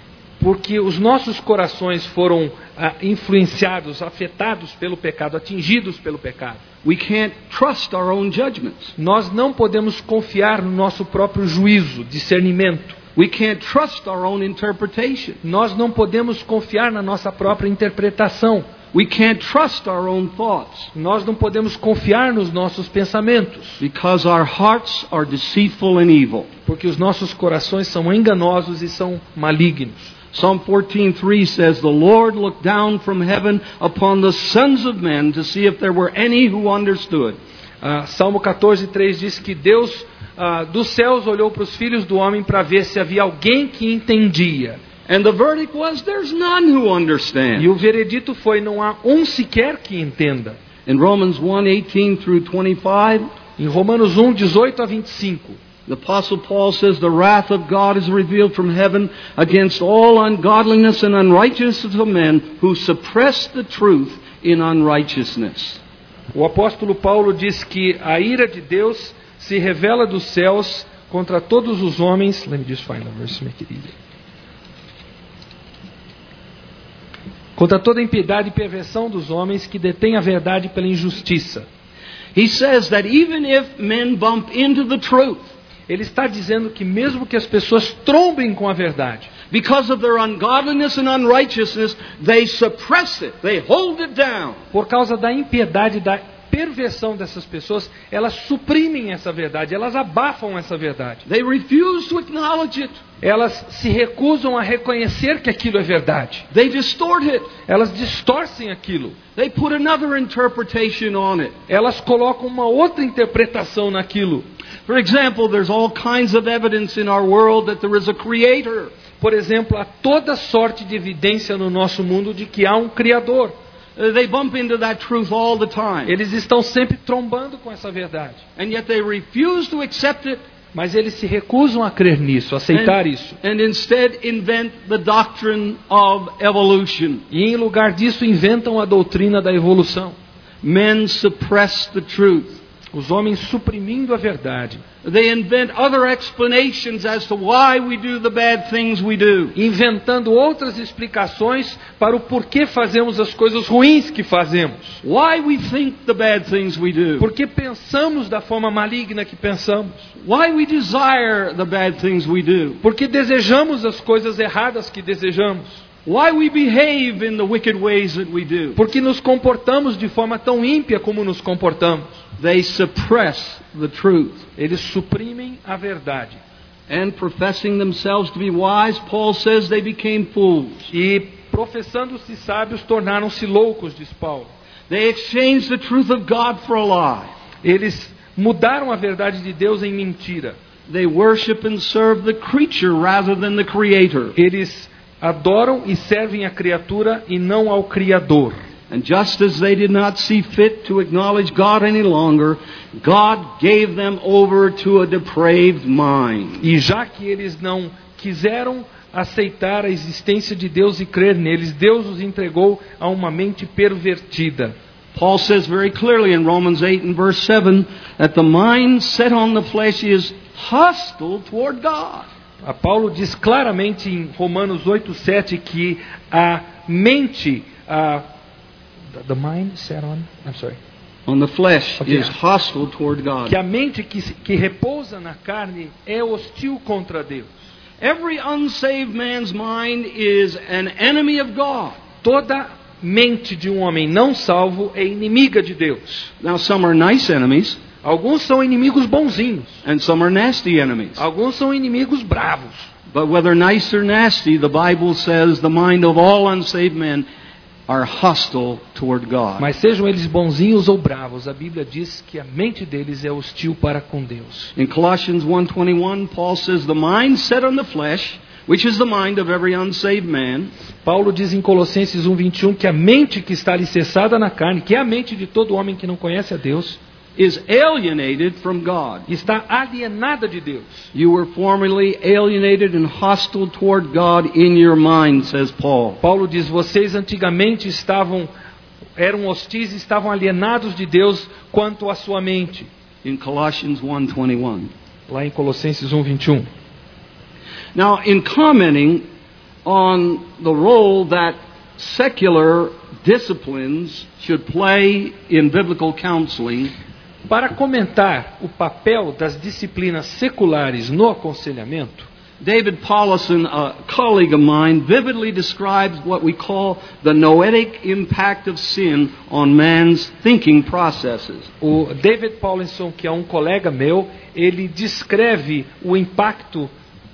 porque os nossos corações foram influenciados, afetados pelo pecado, atingidos pelo pecado. We can't trust our own judgments. Nós não podemos confiar no nosso próprio juízo, discernimento. We can't trust our own interpretation. Nós não podemos confiar na nossa própria interpretação. We can't trust our own thoughts. Nós não podemos confiar nos nossos pensamentos. Because our hearts are deceitful and evil. Porque os nossos corações são enganosos e são malignos. Psalm 14:3 says, "The Lord looked down from heaven upon the sons of men to see if there were any who understood." Salmo 14:3 diz que Deus dos céus olhou para os filhos do homem para ver se havia alguém que entendia. And the verdict was, "There's none who understand." E o veredito foi, não há um sequer que entenda. In Romans 1:18 through 25, em Romanos 1:18 a 25. The Apostle Paul says, "The wrath of God is revealed from heaven against all ungodliness and unrighteousness of men who suppress the truth in unrighteousness." O apóstolo Paulo diz que a ira de Deus se revela dos céus contra todos os homens. Let me just find the verse, make it easy. Contra toda a impiedade e perversão dos homens que detêm a verdade pela injustiça. He says that even if men bump into the truth, ele está dizendo que mesmo que as pessoas trombem com a verdade, because of their ungodliness and unrighteousness, they suppress it, they hold it down. Por causa da impiedade e da perversão dessas pessoas, elas suprimem essa verdade, elas abafam essa verdade. They refuse to acknowledge it. Elas se recusam a reconhecer que aquilo é verdade. They distort it. Elas distorcem aquilo. They put another interpretation on it. Elas colocam uma outra interpretação naquilo. For example, there's all kinds of evidence in our world that there is a creator. Por exemplo, há toda sorte de evidência no nosso mundo de que há um Criador. They bump into that truth all the time. Eles estão sempre trombando com essa verdade. And yet they refuse to accept it Mas eles se recusam a crer nisso, a aceitar isso. And instead invent the doctrine of evolution. E em lugar disso inventam a doutrina da evolução. Men suppress the truth. Os homens suprimindo a verdade. They invent other explanations as to why we do the bad things we do. Inventando outras explicações para o porquê fazemos as coisas ruins que fazemos. Why we think the bad things we do. Porque pensamos da forma maligna que pensamos. Why we desire the bad things we do. Porque desejamos as coisas erradas que desejamos. Why we behave in the wicked ways that we do. Porque nos comportamos de forma tão ímpia como nos comportamos. They suppress the truth. Eles suprimem a verdade. And professing themselves to be wise, Paul says they became fools. E professando-se sábios, tornaram-se loucos, diz Paulo. They exchanged the truth of God for a lie. Eles mudaram a verdade de Deus em mentira. They worship and serve the creature rather than the Creator. Eles adoram e servem a criatura e não ao Criador. And just as they did not see fit to acknowledge God any longer, God gave them over to a depraved mind. E já que eles não quiseram aceitar a existência de Deus e crer neles, Deus os entregou a uma mente pervertida. Paul says very clearly in Romans 8 and verse 7 that the mind set on the flesh is hostile toward God. A Paulo diz claramente em Romanos 8:7 que a mente, the mind set on the flesh Okay. is hostile toward God. que a mente que repousa na carne é hostil contra Deus. Every unsaved man's mind is an enemy of God. Toda mente de um homem não salvo é inimiga de Deus. Now some are nice enemies Alguns são inimigos bonzinhos, and some are nasty enemies. alguns são inimigos bravos. But whether nice or nasty, the Bible says the mind of all unsaved men are hostile toward God. Mas sejam eles bonzinhos ou bravos, a Bíblia diz que a mente deles é hostil para com Deus. In Colossians 1:21, Paul says the mind set on the flesh, which is the mind of every unsaved man, Paulo diz em Colossenses 1:21 que a mente que está alicerçada na carne, que é a mente de todo homem que não conhece a Deus, is alienated from God. está alienada de Deus. You were formerly alienated and hostile toward God in your mind, says Paul. Paulo diz, vocês antigamente eram hostis e estavam alienados de Deus quanto à sua mente. In Colossians 1:21. Lá em Colossenses 1:21. Now, in commenting on the role that secular disciplines should play in biblical counseling, Para comentar o papel das disciplinas seculares no aconselhamento, David Paulison, a colleague of mine, vividly describes what we call the noetic impact of sin on man's thinking processes. o David Paulison, que é um colega meu, ele descreve o impacto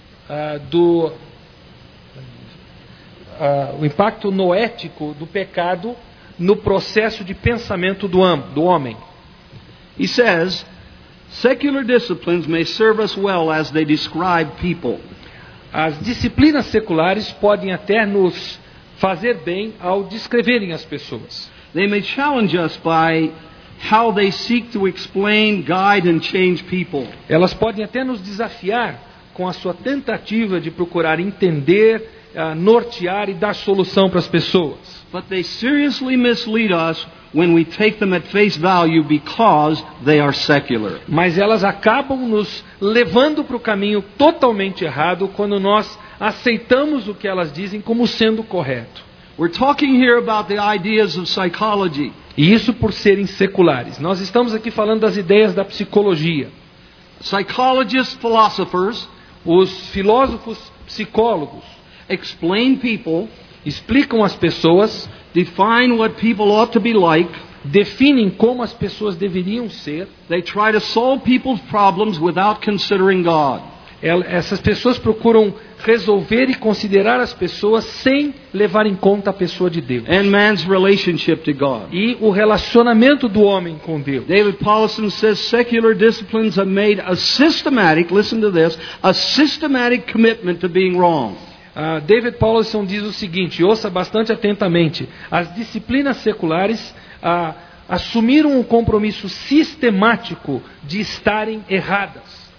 o impacto noético do pecado no processo de pensamento do homem. He says, secular disciplines may serve us well as they describe people. As disciplinas seculares podem até nos fazer bem ao descreverem as pessoas. They may challenge us by how they seek to explain, guide, and change people. Elas podem até nos desafiar com a sua tentativa de procurar entender, nortear e dar solução para as pessoas. But they seriously mislead us when we take them at face value because they are secular. Mas elas acabam nos levando para o caminho totalmente errado quando nós aceitamos o que elas dizem como sendo correto. We're talking here about the ideas of psychology. E isso por serem seculares. Nós estamos aqui falando das ideias da psicologia. Psychologists, philosophers Os filósofos psicólogos explain people, explicam as pessoas, define what people ought to be like. definem como as pessoas deveriam ser. They try to solve people's problems without considering God. Essas pessoas procuram resolver e considerar as pessoas sem levar em conta a pessoa de Deus. And man's relationship to God. E o relacionamento do homem com Deus. David Paulison says secular disciplines have made a systematic, listen to this, a systematic commitment to being wrong. David Paulison diz o seguinte, ouça bastante atentamente. As disciplinas seculares assumiram um compromisso sistemático de estarem erradas.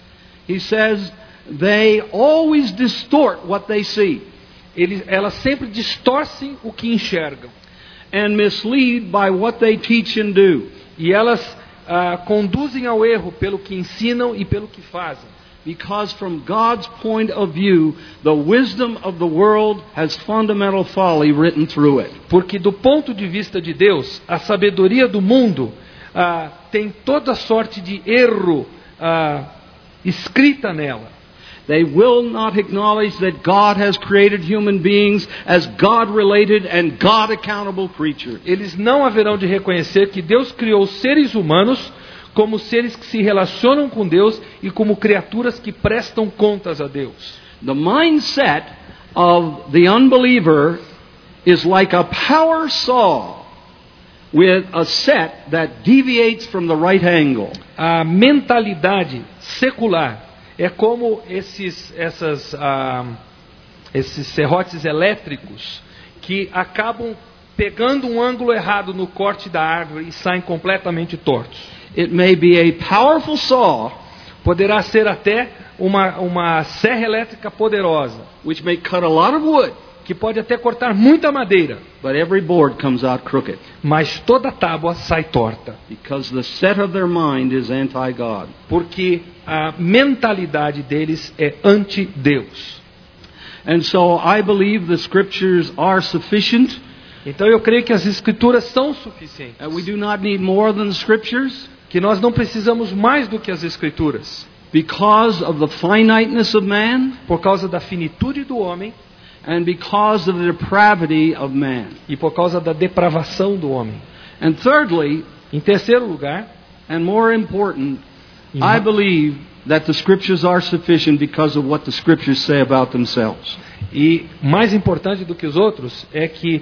He says they always distort what they see Elas sempre distorcem o que enxergam. and mislead by what they teach and do. E elas conduzem ao erro pelo que ensinam e pelo que fazem. Because from God's point of view, the wisdom of the world has fundamental folly written through it. Porque do ponto de vista de Deus, a sabedoria do mundo tem toda sorte de erro escrita nela. They will not acknowledge that God has created human beings as God-related and God-accountable creatures. Eles não haverão de reconhecer que Deus criou os seres humanos como seres que se relacionam com Deus e como criaturas que prestam contas a Deus. The mindset of the unbeliever is like a power saw with a set that deviates from the right angle. A mentalidade secular é como esses serrotes elétricos que acabam pegando um ângulo errado no corte da árvore e saem completamente tortos. It may be a powerful saw, poderá ser até uma serra elétrica poderosa, which may cut a lot of wood, que pode até cortar muita madeira, but every board comes out crooked. Mas toda tábua sai torta. Because the set of their mind is anti-God. Porque a mentalidade deles é anti-Deus. And so I believe the scriptures are sufficient. Então eu creio que as escrituras são suficientes. We do not need more than the scriptures. Que nós não precisamos mais do que as escrituras. Because of the finiteness of man. Por causa da finitude do homem. And because of the depravity of man. E por causa da depravação do homem. And thirdly, em terceiro lugar, and more important, I believe that the scriptures are sufficient because of what the scriptures say about themselves. E mais importante do que os outros é que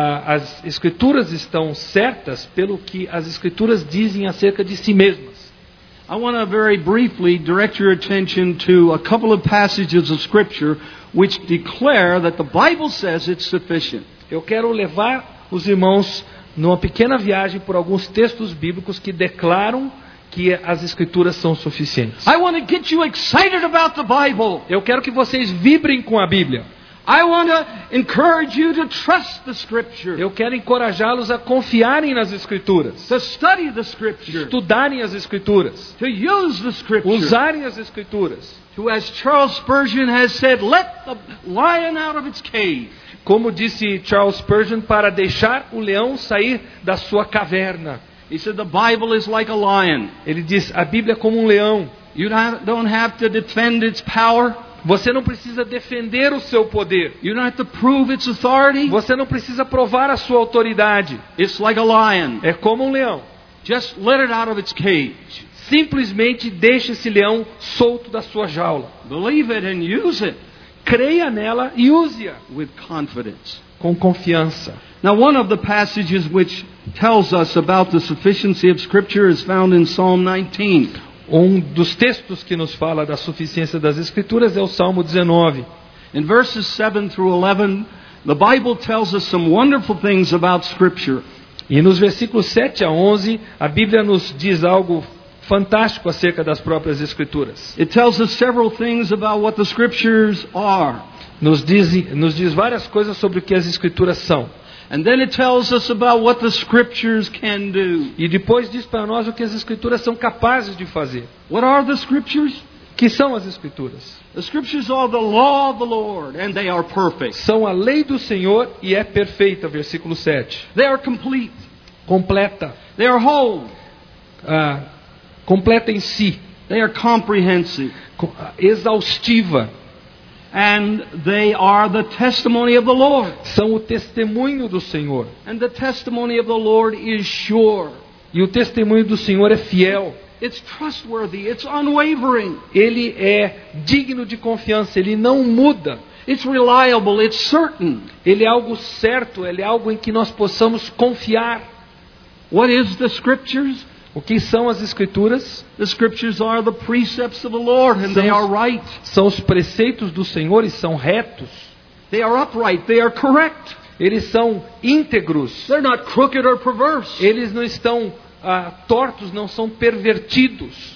as escrituras estão certas pelo que as escrituras dizem acerca de si mesmas. I want to very briefly direct your attention to a couple of passages of scripture which declare that the Bible says it's sufficient. Eu quero levar os irmãos numa pequena viagem por alguns textos bíblicos que declaram que as escrituras são suficientes. I want to get you excited about the Bible. Eu quero que vocês vibrem com a Bíblia. I want to encourage you to trust the scripture. Eu quero encorajá-los a confiarem nas escrituras. To study the scripture. Estudarem as escrituras. To use the scripture. Usarem as escrituras. To, as Charles Spurgeon has said, let the lion out of its cage. Como disse Charles Spurgeon, para deixar o leão sair da sua caverna. He said the Bible is like a lion. Ele diz, a Bíblia é como um leão. You don't have to defend its power. Você não precisa defender o seu poder. You don't have to prove its authority. Você não precisa provar a sua autoridade. It's like a lion. É como um leão. Just let it out of its cage. Simplesmente deixe esse leão solto da sua jaula. Believe it and use it. Creia nela e use-a. With confidence. Com confiança. Now, one of the passages which tells us about the sufficiency of Scripture is found in Psalm 19. Dos textos que nos fala da suficiência das Escrituras é o Salmo 19. In verses 7 through 11, the Bible tells us some wonderful things about Scripture. E nos versículos 7 a 11, a Bíblia nos diz algo fantástico acerca das próprias Escrituras. It tells us several things about what the Scriptures are. Nos diz várias coisas sobre o que as Escrituras são. And then it tells us about what the Scriptures can do. E depois diz para nós o que as Escrituras são capazes de fazer. What are the Scriptures? Que são as Escrituras? The Scriptures are the law of the Lord, and they are perfect. São a lei do Senhor e é perfeita, versículo 7. They are complete. Completa. They are whole. Completa em si. They are comprehensive. Exaustiva. And they are the testimony of the Lord. São o testemunho do Senhor. And the testimony of the Lord is sure. E o testemunho do Senhor é fiel. It's trustworthy. It's unwavering. Ele é digno de confiança. Ele não muda. It's reliable. It's certain. Ele é algo certo. Ele é algo em que nós possamos confiar. What is the Scriptures? O que são as Escrituras? The Scriptures are the precepts of the Lord, and they are right. São os preceitos do Senhor e são retos. They are upright. They are correct. Eles são íntegros. They're not crooked or perverse. Eles não estão tortos, não são pervertidos.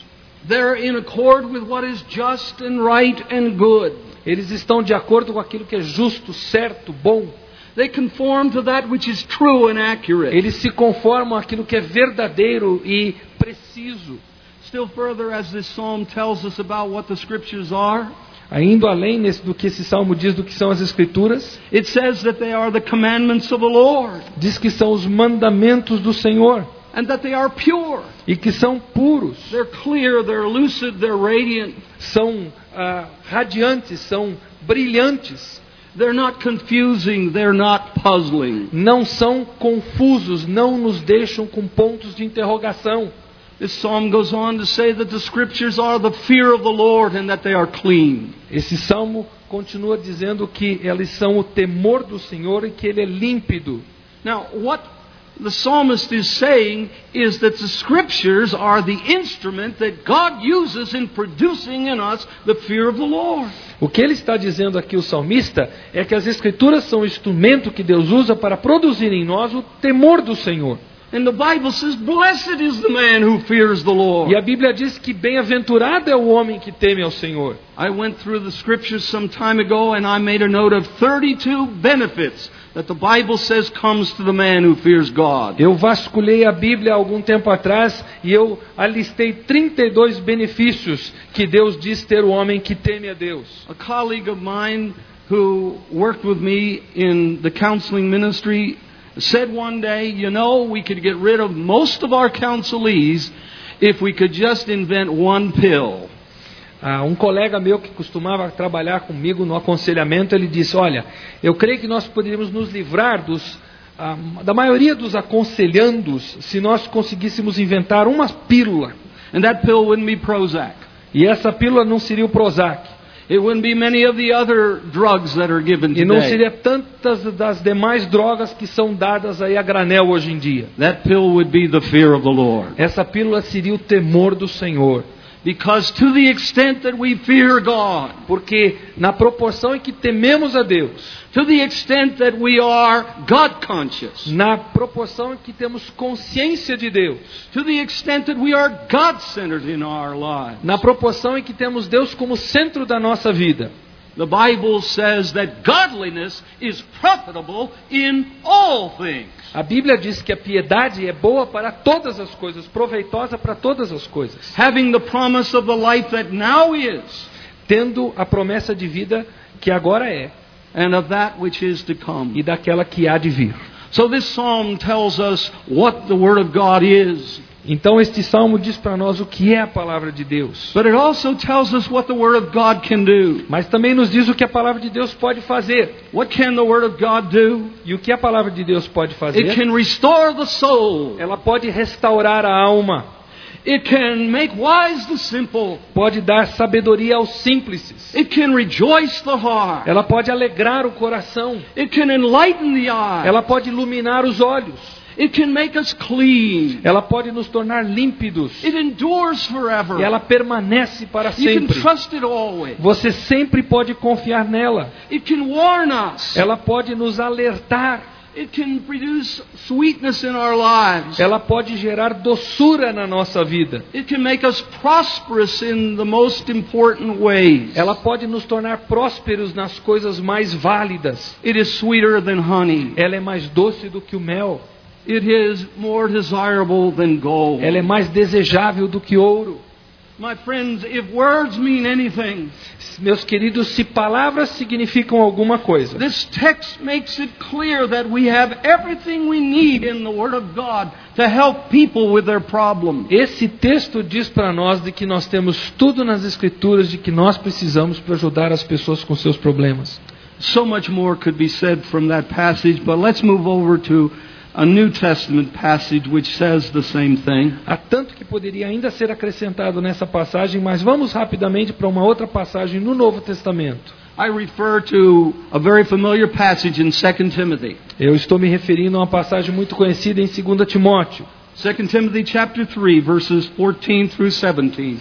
They're in accord with what is just and right and good. Eles estão de acordo com aquilo que é justo, certo, bom. They conform to that which is true and accurate. Eles se conformam àquilo que é verdadeiro e preciso. Still further, as this psalm tells us about what the scriptures are, Indo além do que esse salmo diz do que são as escrituras, it says that they are the commandments of the Lord, diz que são os mandamentos do Senhor and that they are pure. e que são puros, They're clear, they're lucid, they're radiant. são radiantes, são brilhantes, They're not confusing, they're not puzzling. não são confusos, não nos deixam com pontos de interrogação. This psalm goes on to say that the scriptures are the fear of the Lord and that they are clean. Esse salmo continua dizendo que eles são o temor do Senhor e que ele é límpido. Now, what the psalmist is saying is that the scriptures are the instrument that God uses in producing in us the fear of the Lord. O que ele está dizendo aqui, o salmista, é que as escrituras são o instrumento que Deus usa para produzir em nós o temor do Senhor. And the Bible says, "Blessed is the man who fears the Lord." E a Bíblia diz que bem-aventurado é o homem que teme ao Senhor. I went through the scriptures some time ago and I made a note of 32 benefits that the Bible says comes to the man who fears God. Eu vasculhei a Bíblia há algum tempo atrás e eu alistei 32 benefícios que Deus diz ter o homem que teme a Deus. A colleague of mine who worked with me in the counseling ministry said one day, "You know, we could get rid of most of our counselees if we could just invent one pill." Um colega meu que costumava trabalhar comigo no aconselhamento, ele disse, olha, eu creio que nós poderíamos nos livrar da maioria dos aconselhandos se nós conseguíssemos inventar uma pílula. And that pill wouldn't be Prozac. E essa pílula não seria o Prozac. It wouldn't be many of the other drugs that are given E não today. seria tantas das demais drogas que são dadas aí a granel hoje em dia. That pill would be the fear of the Lord. Essa pílula seria o temor do Senhor. Because to the extent that we fear God, Porque na proporção em que tememos a Deus, to the extent that we are God conscious, na proporção em que temos consciência de Deus, to the extent that we are God-centered in our lives, na proporção em que temos Deus como centro da nossa vida, the Bible says that godliness is profitable in all things. a Bíblia diz que a piedade é boa para todas as coisas, proveitosa para todas as coisas, Having the promise of the life that now is, tendo a promessa de vida que agora é and of that which is to come. e daquela que há de vir. So this psalm tells us what the Word of God is. Então este salmo diz para nós o que é a palavra de Deus, But it also tells us what the Word of God can do. mas também nos diz o que a palavra de Deus pode fazer. What can the Word of God do? E o que a palavra de Deus pode It fazer? can restore the soul. Ela pode restaurar a alma, It can make wise the simple. pode dar sabedoria aos simples, It can rejoice the heart. ela pode alegrar o coração, It can enlighten the eye. ela pode iluminar os olhos, It can make us clean. ela pode nos tornar límpidos, It endures forever. e ela permanece para You can sempre. trust it always. Você sempre pode confiar nela. It can warn us. Ela pode nos alertar. It can produce sweetness in our lives. Ela pode gerar doçura na nossa vida. It can make us prosperous in the most important ways. Ela pode nos tornar prósperos nas coisas mais válidas. It is sweeter than honey. Ela é mais doce do que o mel. It is more desirable than gold. Ela é mais desejável do que ouro. My friends, if words mean anything, Meus queridos, se palavras significam alguma coisa, this text makes it clear that we have everything we need in the Word of God to help people with their problems. esse texto diz para nós de que nós temos tudo nas Escrituras de que nós precisamos para ajudar as pessoas com seus problemas. So much more could be said from that passage, but let's move over to a New Testament passage which says the same thing. Há tanto que poderia ainda ser acrescentado nessa passagem, mas vamos rapidamente para uma outra passagem no Novo Testamento. I refer to a very familiar passage in 2 Timothy. Eu estou me referindo a uma passagem muito conhecida em 2 Timóteo. 2 Timothy chapter 3, verses 14 through 17.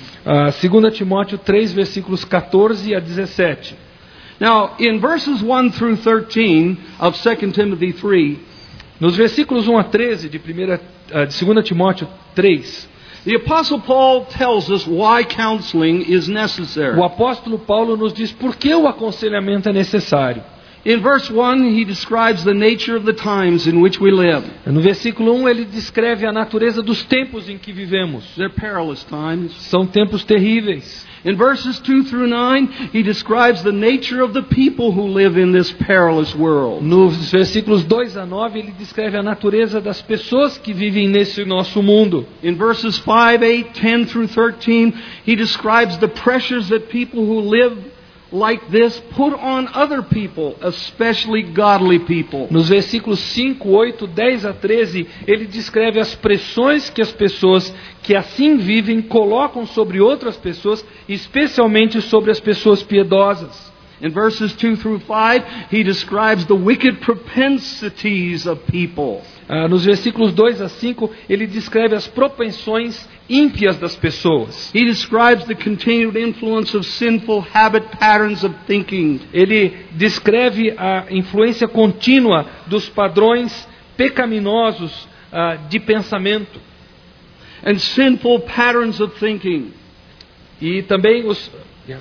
2 Timóteo 3, versículos 14 a 17. Now, in verses 1 through 13 of 2 Timothy 3, Nos versículos 1 a 13 de 2 Timóteo 3, The Apostle Paul tells us why counseling is necessary. O apóstolo Paulo nos diz por que o aconselhamento é necessário. In verse 1, he describes the nature of the times in which we live. No versículo 1 ele descreve a natureza dos tempos em que vivemos. They're perilous times. São tempos terríveis. In verses 2 through 9, he describes the nature of the people who live in this perilous world. Nos versículos 2 a 9 ele descreve a natureza das pessoas que vivem nesse nosso mundo. In verses 5, 8, 10 through 13, he describes the pressures that people who live like this put on other people, especially godly people. Nos versículos 5, 8, 10 a 13, ele descreve as pressões que as pessoas que assim vivem colocam sobre outras pessoas, especialmente sobre as pessoas piedosas. In verses 2 through 5, he describes the wicked propensities of people. Nos versículos 2 a 5, ele descreve as propensões ímpias das pessoas. He describes the continued influence of sinful habit patterns of thinking. Ele descreve a influência contínua dos padrões pecaminosos de pensamento. And sinful patterns of thinking. E também os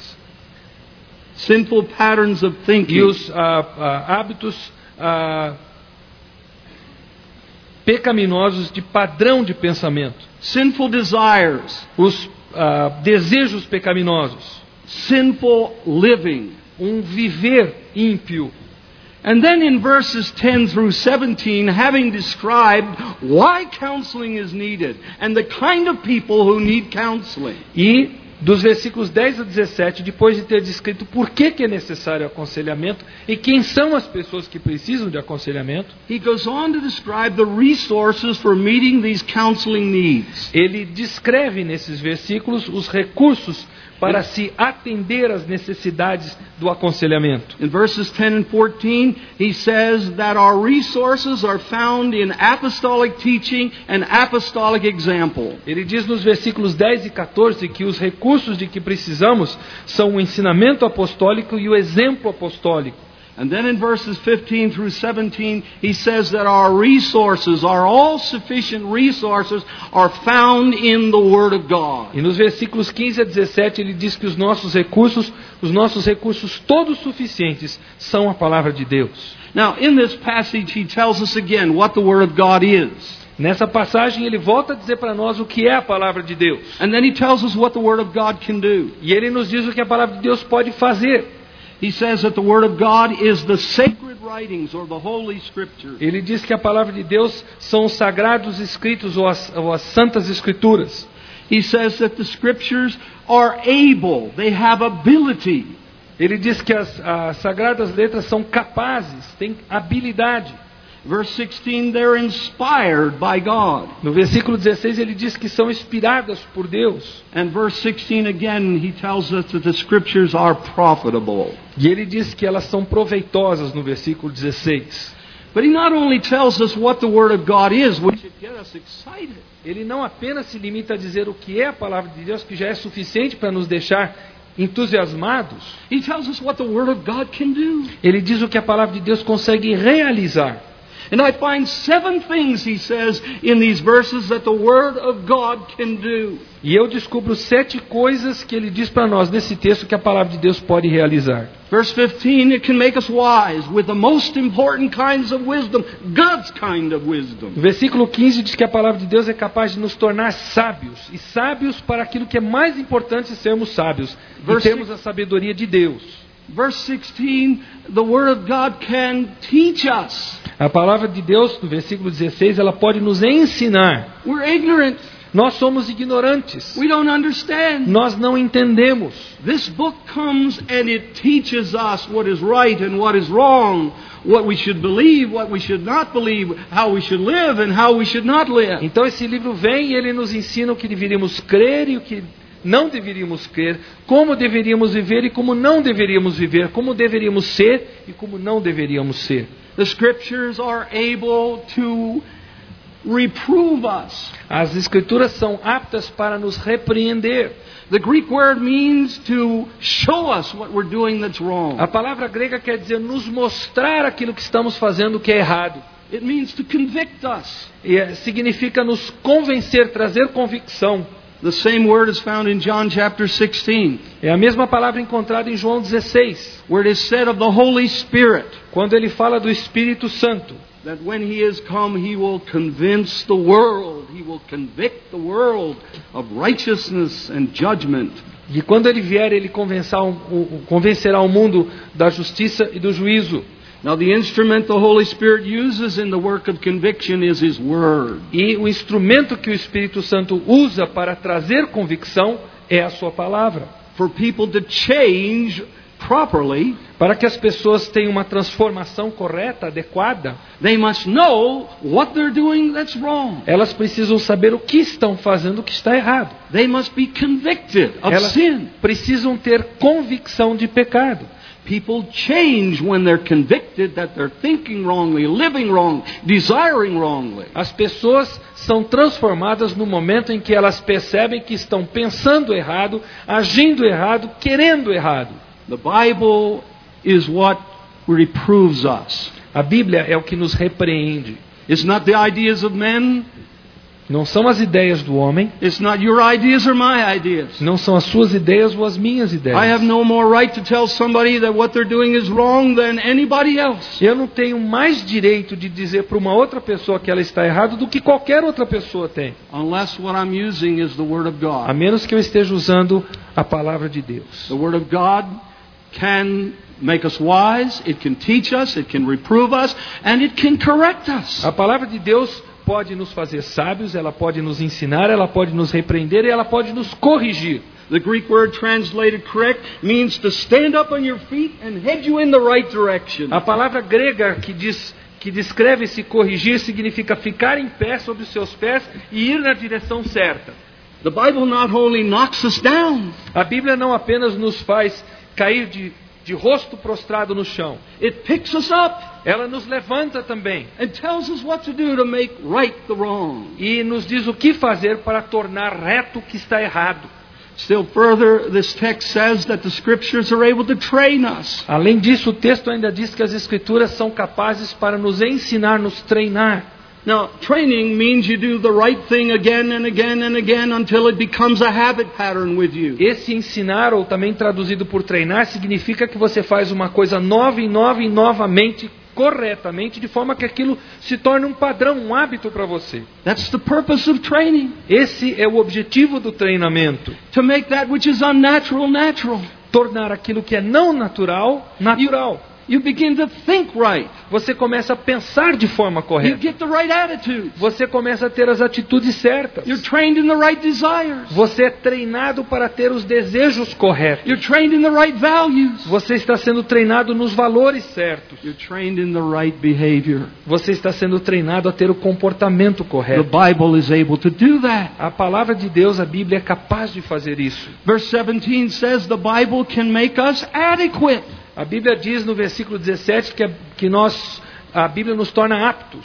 sinful patterns of thinking. E os hábitos pecaminosos de padrão de pensamento. Sinful desires. Os desejos pecaminosos. Sinful living. Viver ímpio. And then in verses 10 through 17, having described why counseling is needed and the kind of people who need counseling. E dos versículos 10 a 17, depois de ter descrito por que é necessário aconselhamento e quem são as pessoas que precisam de aconselhamento, he goes on to describe the resources for meeting these counseling needs. Ele descreve nesses versículos os recursos para se atender às necessidades do aconselhamento. In verses 10 and 14, he says that our resources are found in apostolic teaching and apostolic example. Ele diz nos versículos 10 e 14 que os recursos de que precisamos são o ensinamento apostólico e o exemplo apostólico. And then in verses 15 through 17, he says that our resources, our all-sufficient resources, are found in the Word of God. E nos versículos 15 a 17, ele diz que os nossos recursos todos suficientes, são a palavra de Deus. Now, in this passage, he tells us again what the Word of God is. Nessa passagem, ele volta a dizer para nós o que é a palavra de Deus. And then he tells us what the Word of God can do. E ele nos diz o que a palavra de Deus pode fazer. He says that the Word of God is the sacred writings or the Holy Scriptures. Ele diz que a palavra de Deus são os sagrados escritos ou as santas escrituras. He says that the Scriptures are able, they have ability. Ele diz que as sagradas letras são capazes, têm habilidade. Verse 16, they're inspired by God. No versículo 16 ele diz que são inspiradas por Deus. And verse 16 again, he tells us that the Scriptures are profitable. E ele diz que elas são proveitosas no versículo 16. But he not only tells us what the Word of God is, which should get us excited. Ele não apenas se limita a dizer o que é a palavra de Deus, que já é suficiente para nos deixar entusiasmados. He tells us what the Word of God can do. Ele diz o que a palavra de Deus consegue realizar. And I find 7 things, he says, in these verses that the Word of God can do. E eu descubro 7 coisas que ele diz para nós nesse texto que a palavra de Deus pode realizar. Verse 15, it can make us wise with the most important kinds of wisdom, God's kind of wisdom. O versículo 15 diz que a palavra de Deus é capaz de nos tornar sábios. E sábios para aquilo que é mais importante sermos sábios. E termos a sabedoria de Deus. Verse 16, the Word of God can teach us. A palavra de Deus, no versículo 16, ela pode nos ensinar. We're ignorant. Nós somos ignorantes. We don't understand. Nós não entendemos. This book comes and it teaches us what is right and what is wrong, what we should believe, what we should not believe, how we should live and how we should not live. Então esse livro vem e ele nos ensina o que deveríamos crer e o que não deveríamos crer, como deveríamos viver e como não deveríamos viver, como deveríamos ser e como não deveríamos ser. The Scriptures are able to reprove us. As Escrituras são aptas para nos repreender. The Greek word means to show us what we're doing that's wrong. A palavra grega quer dizer nos mostrar aquilo que estamos fazendo que é errado. It means to convict us. E significa nos convencer, trazer convicção. The same word is found in John chapter 16, É a mesma palavra encontrada em João 16, where it is said of the Holy Spirit quando ele fala do Espírito Santo. that when He is come, He will convince the world. He will convict the world of righteousness and judgment. E quando ele vier, ele convencerá o mundo da justiça e do juízo. Now the instrument the Holy Spirit uses in the work of conviction is His Word. E o instrumento que o Espírito Santo usa para trazer convicção é a sua palavra. For people to change properly, Para que as pessoas tenham uma transformação correta, adequada, they must know what they're doing that's wrong. elas precisam saber o que estão fazendo, o que está errado. They must be convicted of Elas sin. precisam ter convicção de pecado. People change when they're convicted that they're thinking wrongly, living wrong, desiring wrongly. As pessoas são transformadas no momento em que elas percebem que estão pensando errado, agindo errado, querendo errado. The Bible is what reproves us. A Bíblia é o que nos repreende. It's not the ideas of men. Não são as ideias do homem, It's not your ideas or my ideas. não são as suas ideias ou as minhas ideias. I have no more right to tell somebody that what they're doing is wrong than anybody else. Eu não tenho mais direito de dizer para uma outra pessoa que ela está errada do que qualquer outra pessoa tem. Unless what I'm using is the Word of A God. menos que eu esteja usando a palavra de Deus. The Word of God can make us wise, it can teach us, it can reprove us, and it can correct us. A palavra de Deus pode nos fazer sábios, ela pode nos ensinar, ela pode nos repreender e ela pode nos corrigir. The Greek word translated correct means to stand up on your feet and head you in the right direction. A palavra grega que descreve se corrigir significa ficar em pé sobre os seus pés e ir na direção certa. The Bible not only knocks us down, A Bíblia não apenas nos faz cair de rosto prostrado no chão, it picks us up ela nos levanta também and tells us what to do to make right the wrong. e nos diz o que fazer para tornar reto o que está errado. Still further, this text says that the Scriptures are able to train us. Além disso, o texto ainda diz que as Escrituras são capazes para nos ensinar, nos treinar. Now, training means you do the right thing again and again and again until it becomes a habit pattern with you. Esse ensinar, ou também traduzido por treinar, significa que você faz uma coisa nova e nova e novamente, corretamente, de forma que aquilo se torne um padrão, um hábito para você. That's the purpose of training. Esse é o objetivo do treinamento. To make that which is unnatural, natural. Tornar aquilo que é não natural, natural. You begin to think right. Você começa a pensar de forma You correta. get the right attitude. Você começa a ter as atitudes certas. You're trained in the right desires. Você é treinado para ter os desejos corretos. You're trained in the right values. Você está sendo treinado nos valores certos. You're trained in the right behavior. Você está sendo treinado a ter o comportamento The correto. Bible is able to do that. A palavra de Deus, a Bíblia, é capaz de fazer isso. Verse 17 says the Bible can make us adequate. A Bíblia diz no versículo 17 que a Bíblia nos torna aptos.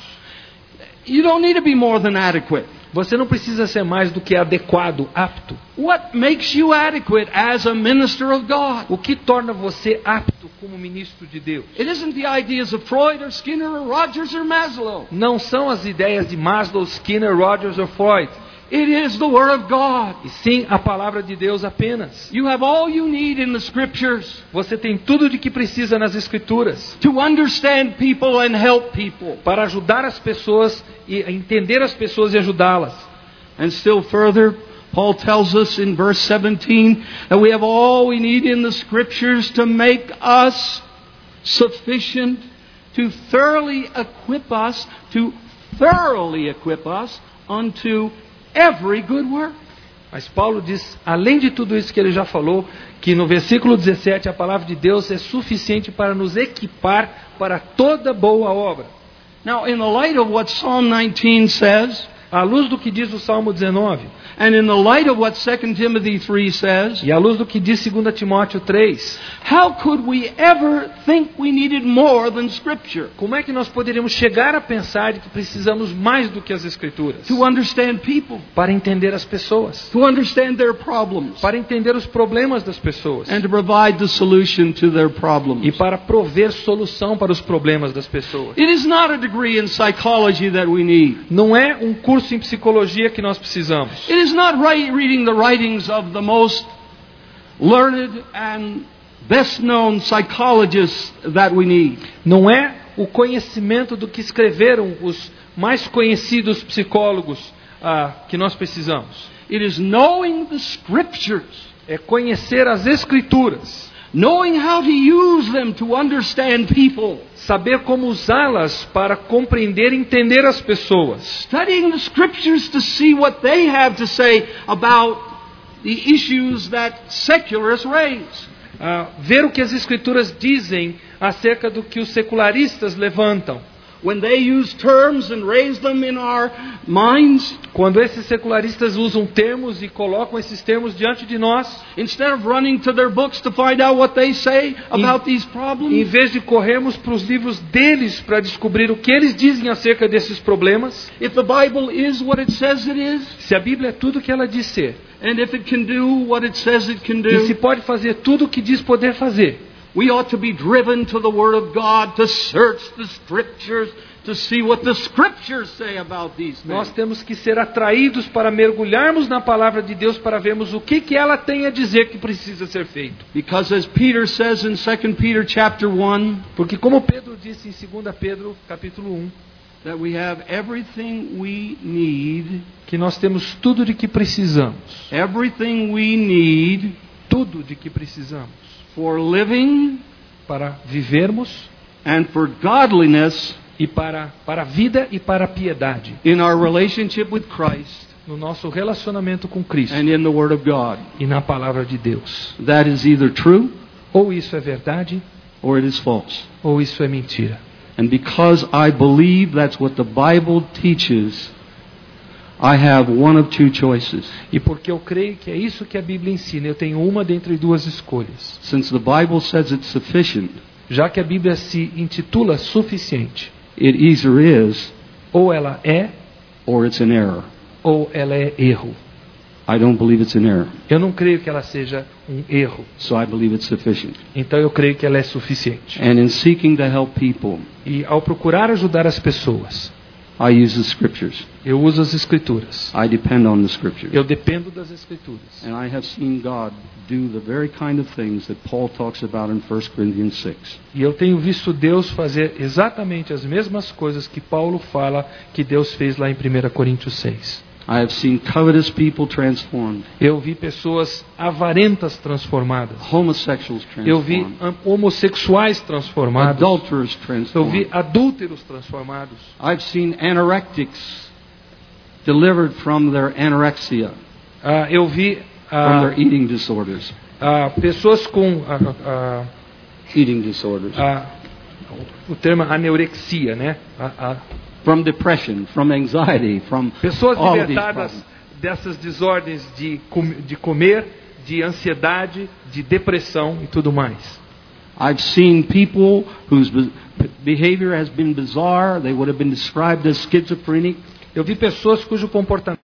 You don't need to be more than adequate. Você não precisa ser mais do que adequado, apto. What makes you adequate as a minister of God? O que torna você apto como ministro de Deus? It isn't the ideas of Freud or Skinner or Rogers or Maslow. Não são as ideias de Maslow, Skinner, Rogers ou Freud. It is the Word of God. E sim a palavra de Deus apenas. You have all you need in the Scriptures Você tem tudo de que precisa nas Escrituras to understand people and help people. para ajudar as pessoas e entender as pessoas e ajudá-las. And still further, Paul tells us in verse 17 that we have all we need in the Scriptures to make us sufficient to thoroughly equip us unto every good work. Mas Paulo diz, além de tudo isso que ele já falou, que no versículo 17 a palavra de Deus é suficiente para nos equipar para toda boa obra. Now, in the light of what Psalm 19 says, À luz do que diz o Salmo 19. And in the light of what 2 Timothy 3 says, E à luz do que diz 2 Timóteo 3. how could we ever think we needed more than Scripture Como é que nós poderíamos chegar a pensar de que precisamos mais do que as Escrituras? to understand people, Para entender as pessoas. to understand their problems, Para entender os problemas das pessoas. and to provide the solution to their E problems? para prover solução para os problemas das pessoas. It is not a degree in psychology that we need. Não é um curso em psicologia que nós precisamos. It is not reading the writings of the most learned and best-known psychologists that we need. Não é o conhecimento do que escreveram os mais conhecidos psicólogos que nós precisamos. It is knowing the Scriptures, É conhecer as Escrituras. knowing how to use them to understand people, Saber como usá-las para compreender e entender as pessoas. studying the Scriptures to see what they have to say about the issues that secularists raise. Ver o que as Escrituras dizem acerca do que os secularistas levantam. When they use terms and raise them in our minds, Quando esses secularistas usam termos e colocam esses termos diante de nós, instead of running to their books to find out what they say about these em problems, vez de corrermos para os livros deles para descobrir o que eles dizem acerca desses problemas, if the Bible is what it says it is, se a Bíblia é tudo o que ela diz ser, and if it can do what it says it can e se do, pode fazer tudo o que diz poder fazer, we ought to be driven to the Word of God to search the Scriptures to see what the Scriptures say about these nós things. temos que ser atraídos para mergulharmos na palavra de Deus para vermos o que ela tem a dizer que precisa ser feito. Because as Peter says in 2 Peter chapter 1, Porque como Pedro disse em 2 Pedro capítulo 1, that we have everything we need, que nós temos tudo de que precisamos. everything we need Tudo de que precisamos. for living Para vivermos and for godliness e para a vida e para a piedade. in our relationship with Christ No nosso relacionamento com Cristo and in the Word of God. e na palavra de Deus. That is either true Ou isso é verdade, or it is false. ou isso é mentira. And because I believe that's what the Bible teaches, I have one of two choices. E porque eu creio que é isso que a Bíblia ensina, eu tenho uma dentre duas escolhas. Since the Bible says it's sufficient, Já que a Bíblia se intitula suficiente, it either is ou ela é, or it's an error. ou ela é erro. I don't believe it's an error, Eu não creio que ela seja um erro. so I believe it's sufficient. Então eu creio que ela é suficiente. And in seeking to help people, E ao procurar ajudar as pessoas, I use the Scriptures. eu uso as Escrituras. I depend on the Scriptures. Eu dependo das Escrituras. And I have seen God do the very kind of things that Paul talks about in 1 Corinthians 6. E eu tenho visto Deus fazer exatamente as mesmas coisas que Paulo fala que Deus fez lá em 1 Coríntios 6. I have seen covetous people transformed, Eu vi pessoas avarentas transformadas. homosexuals Eu vi transformed, homossexuais transformados. adulterers Eu vi transformed. adúlteros transformados. I've seen anorectics delivered from their anorexia, Eu vi from their eating disorders. pessoas com Eating disorders. o termo anorexia, né? From depression, from anxiety, from Pessoas all of these libertadas problems. dessas desordens de comer, de ansiedade, de depressão e tudo mais. I've seen people whose behavior has been bizarre. They would have been described as schizophrenic. Eu vi pessoas cujo comportamento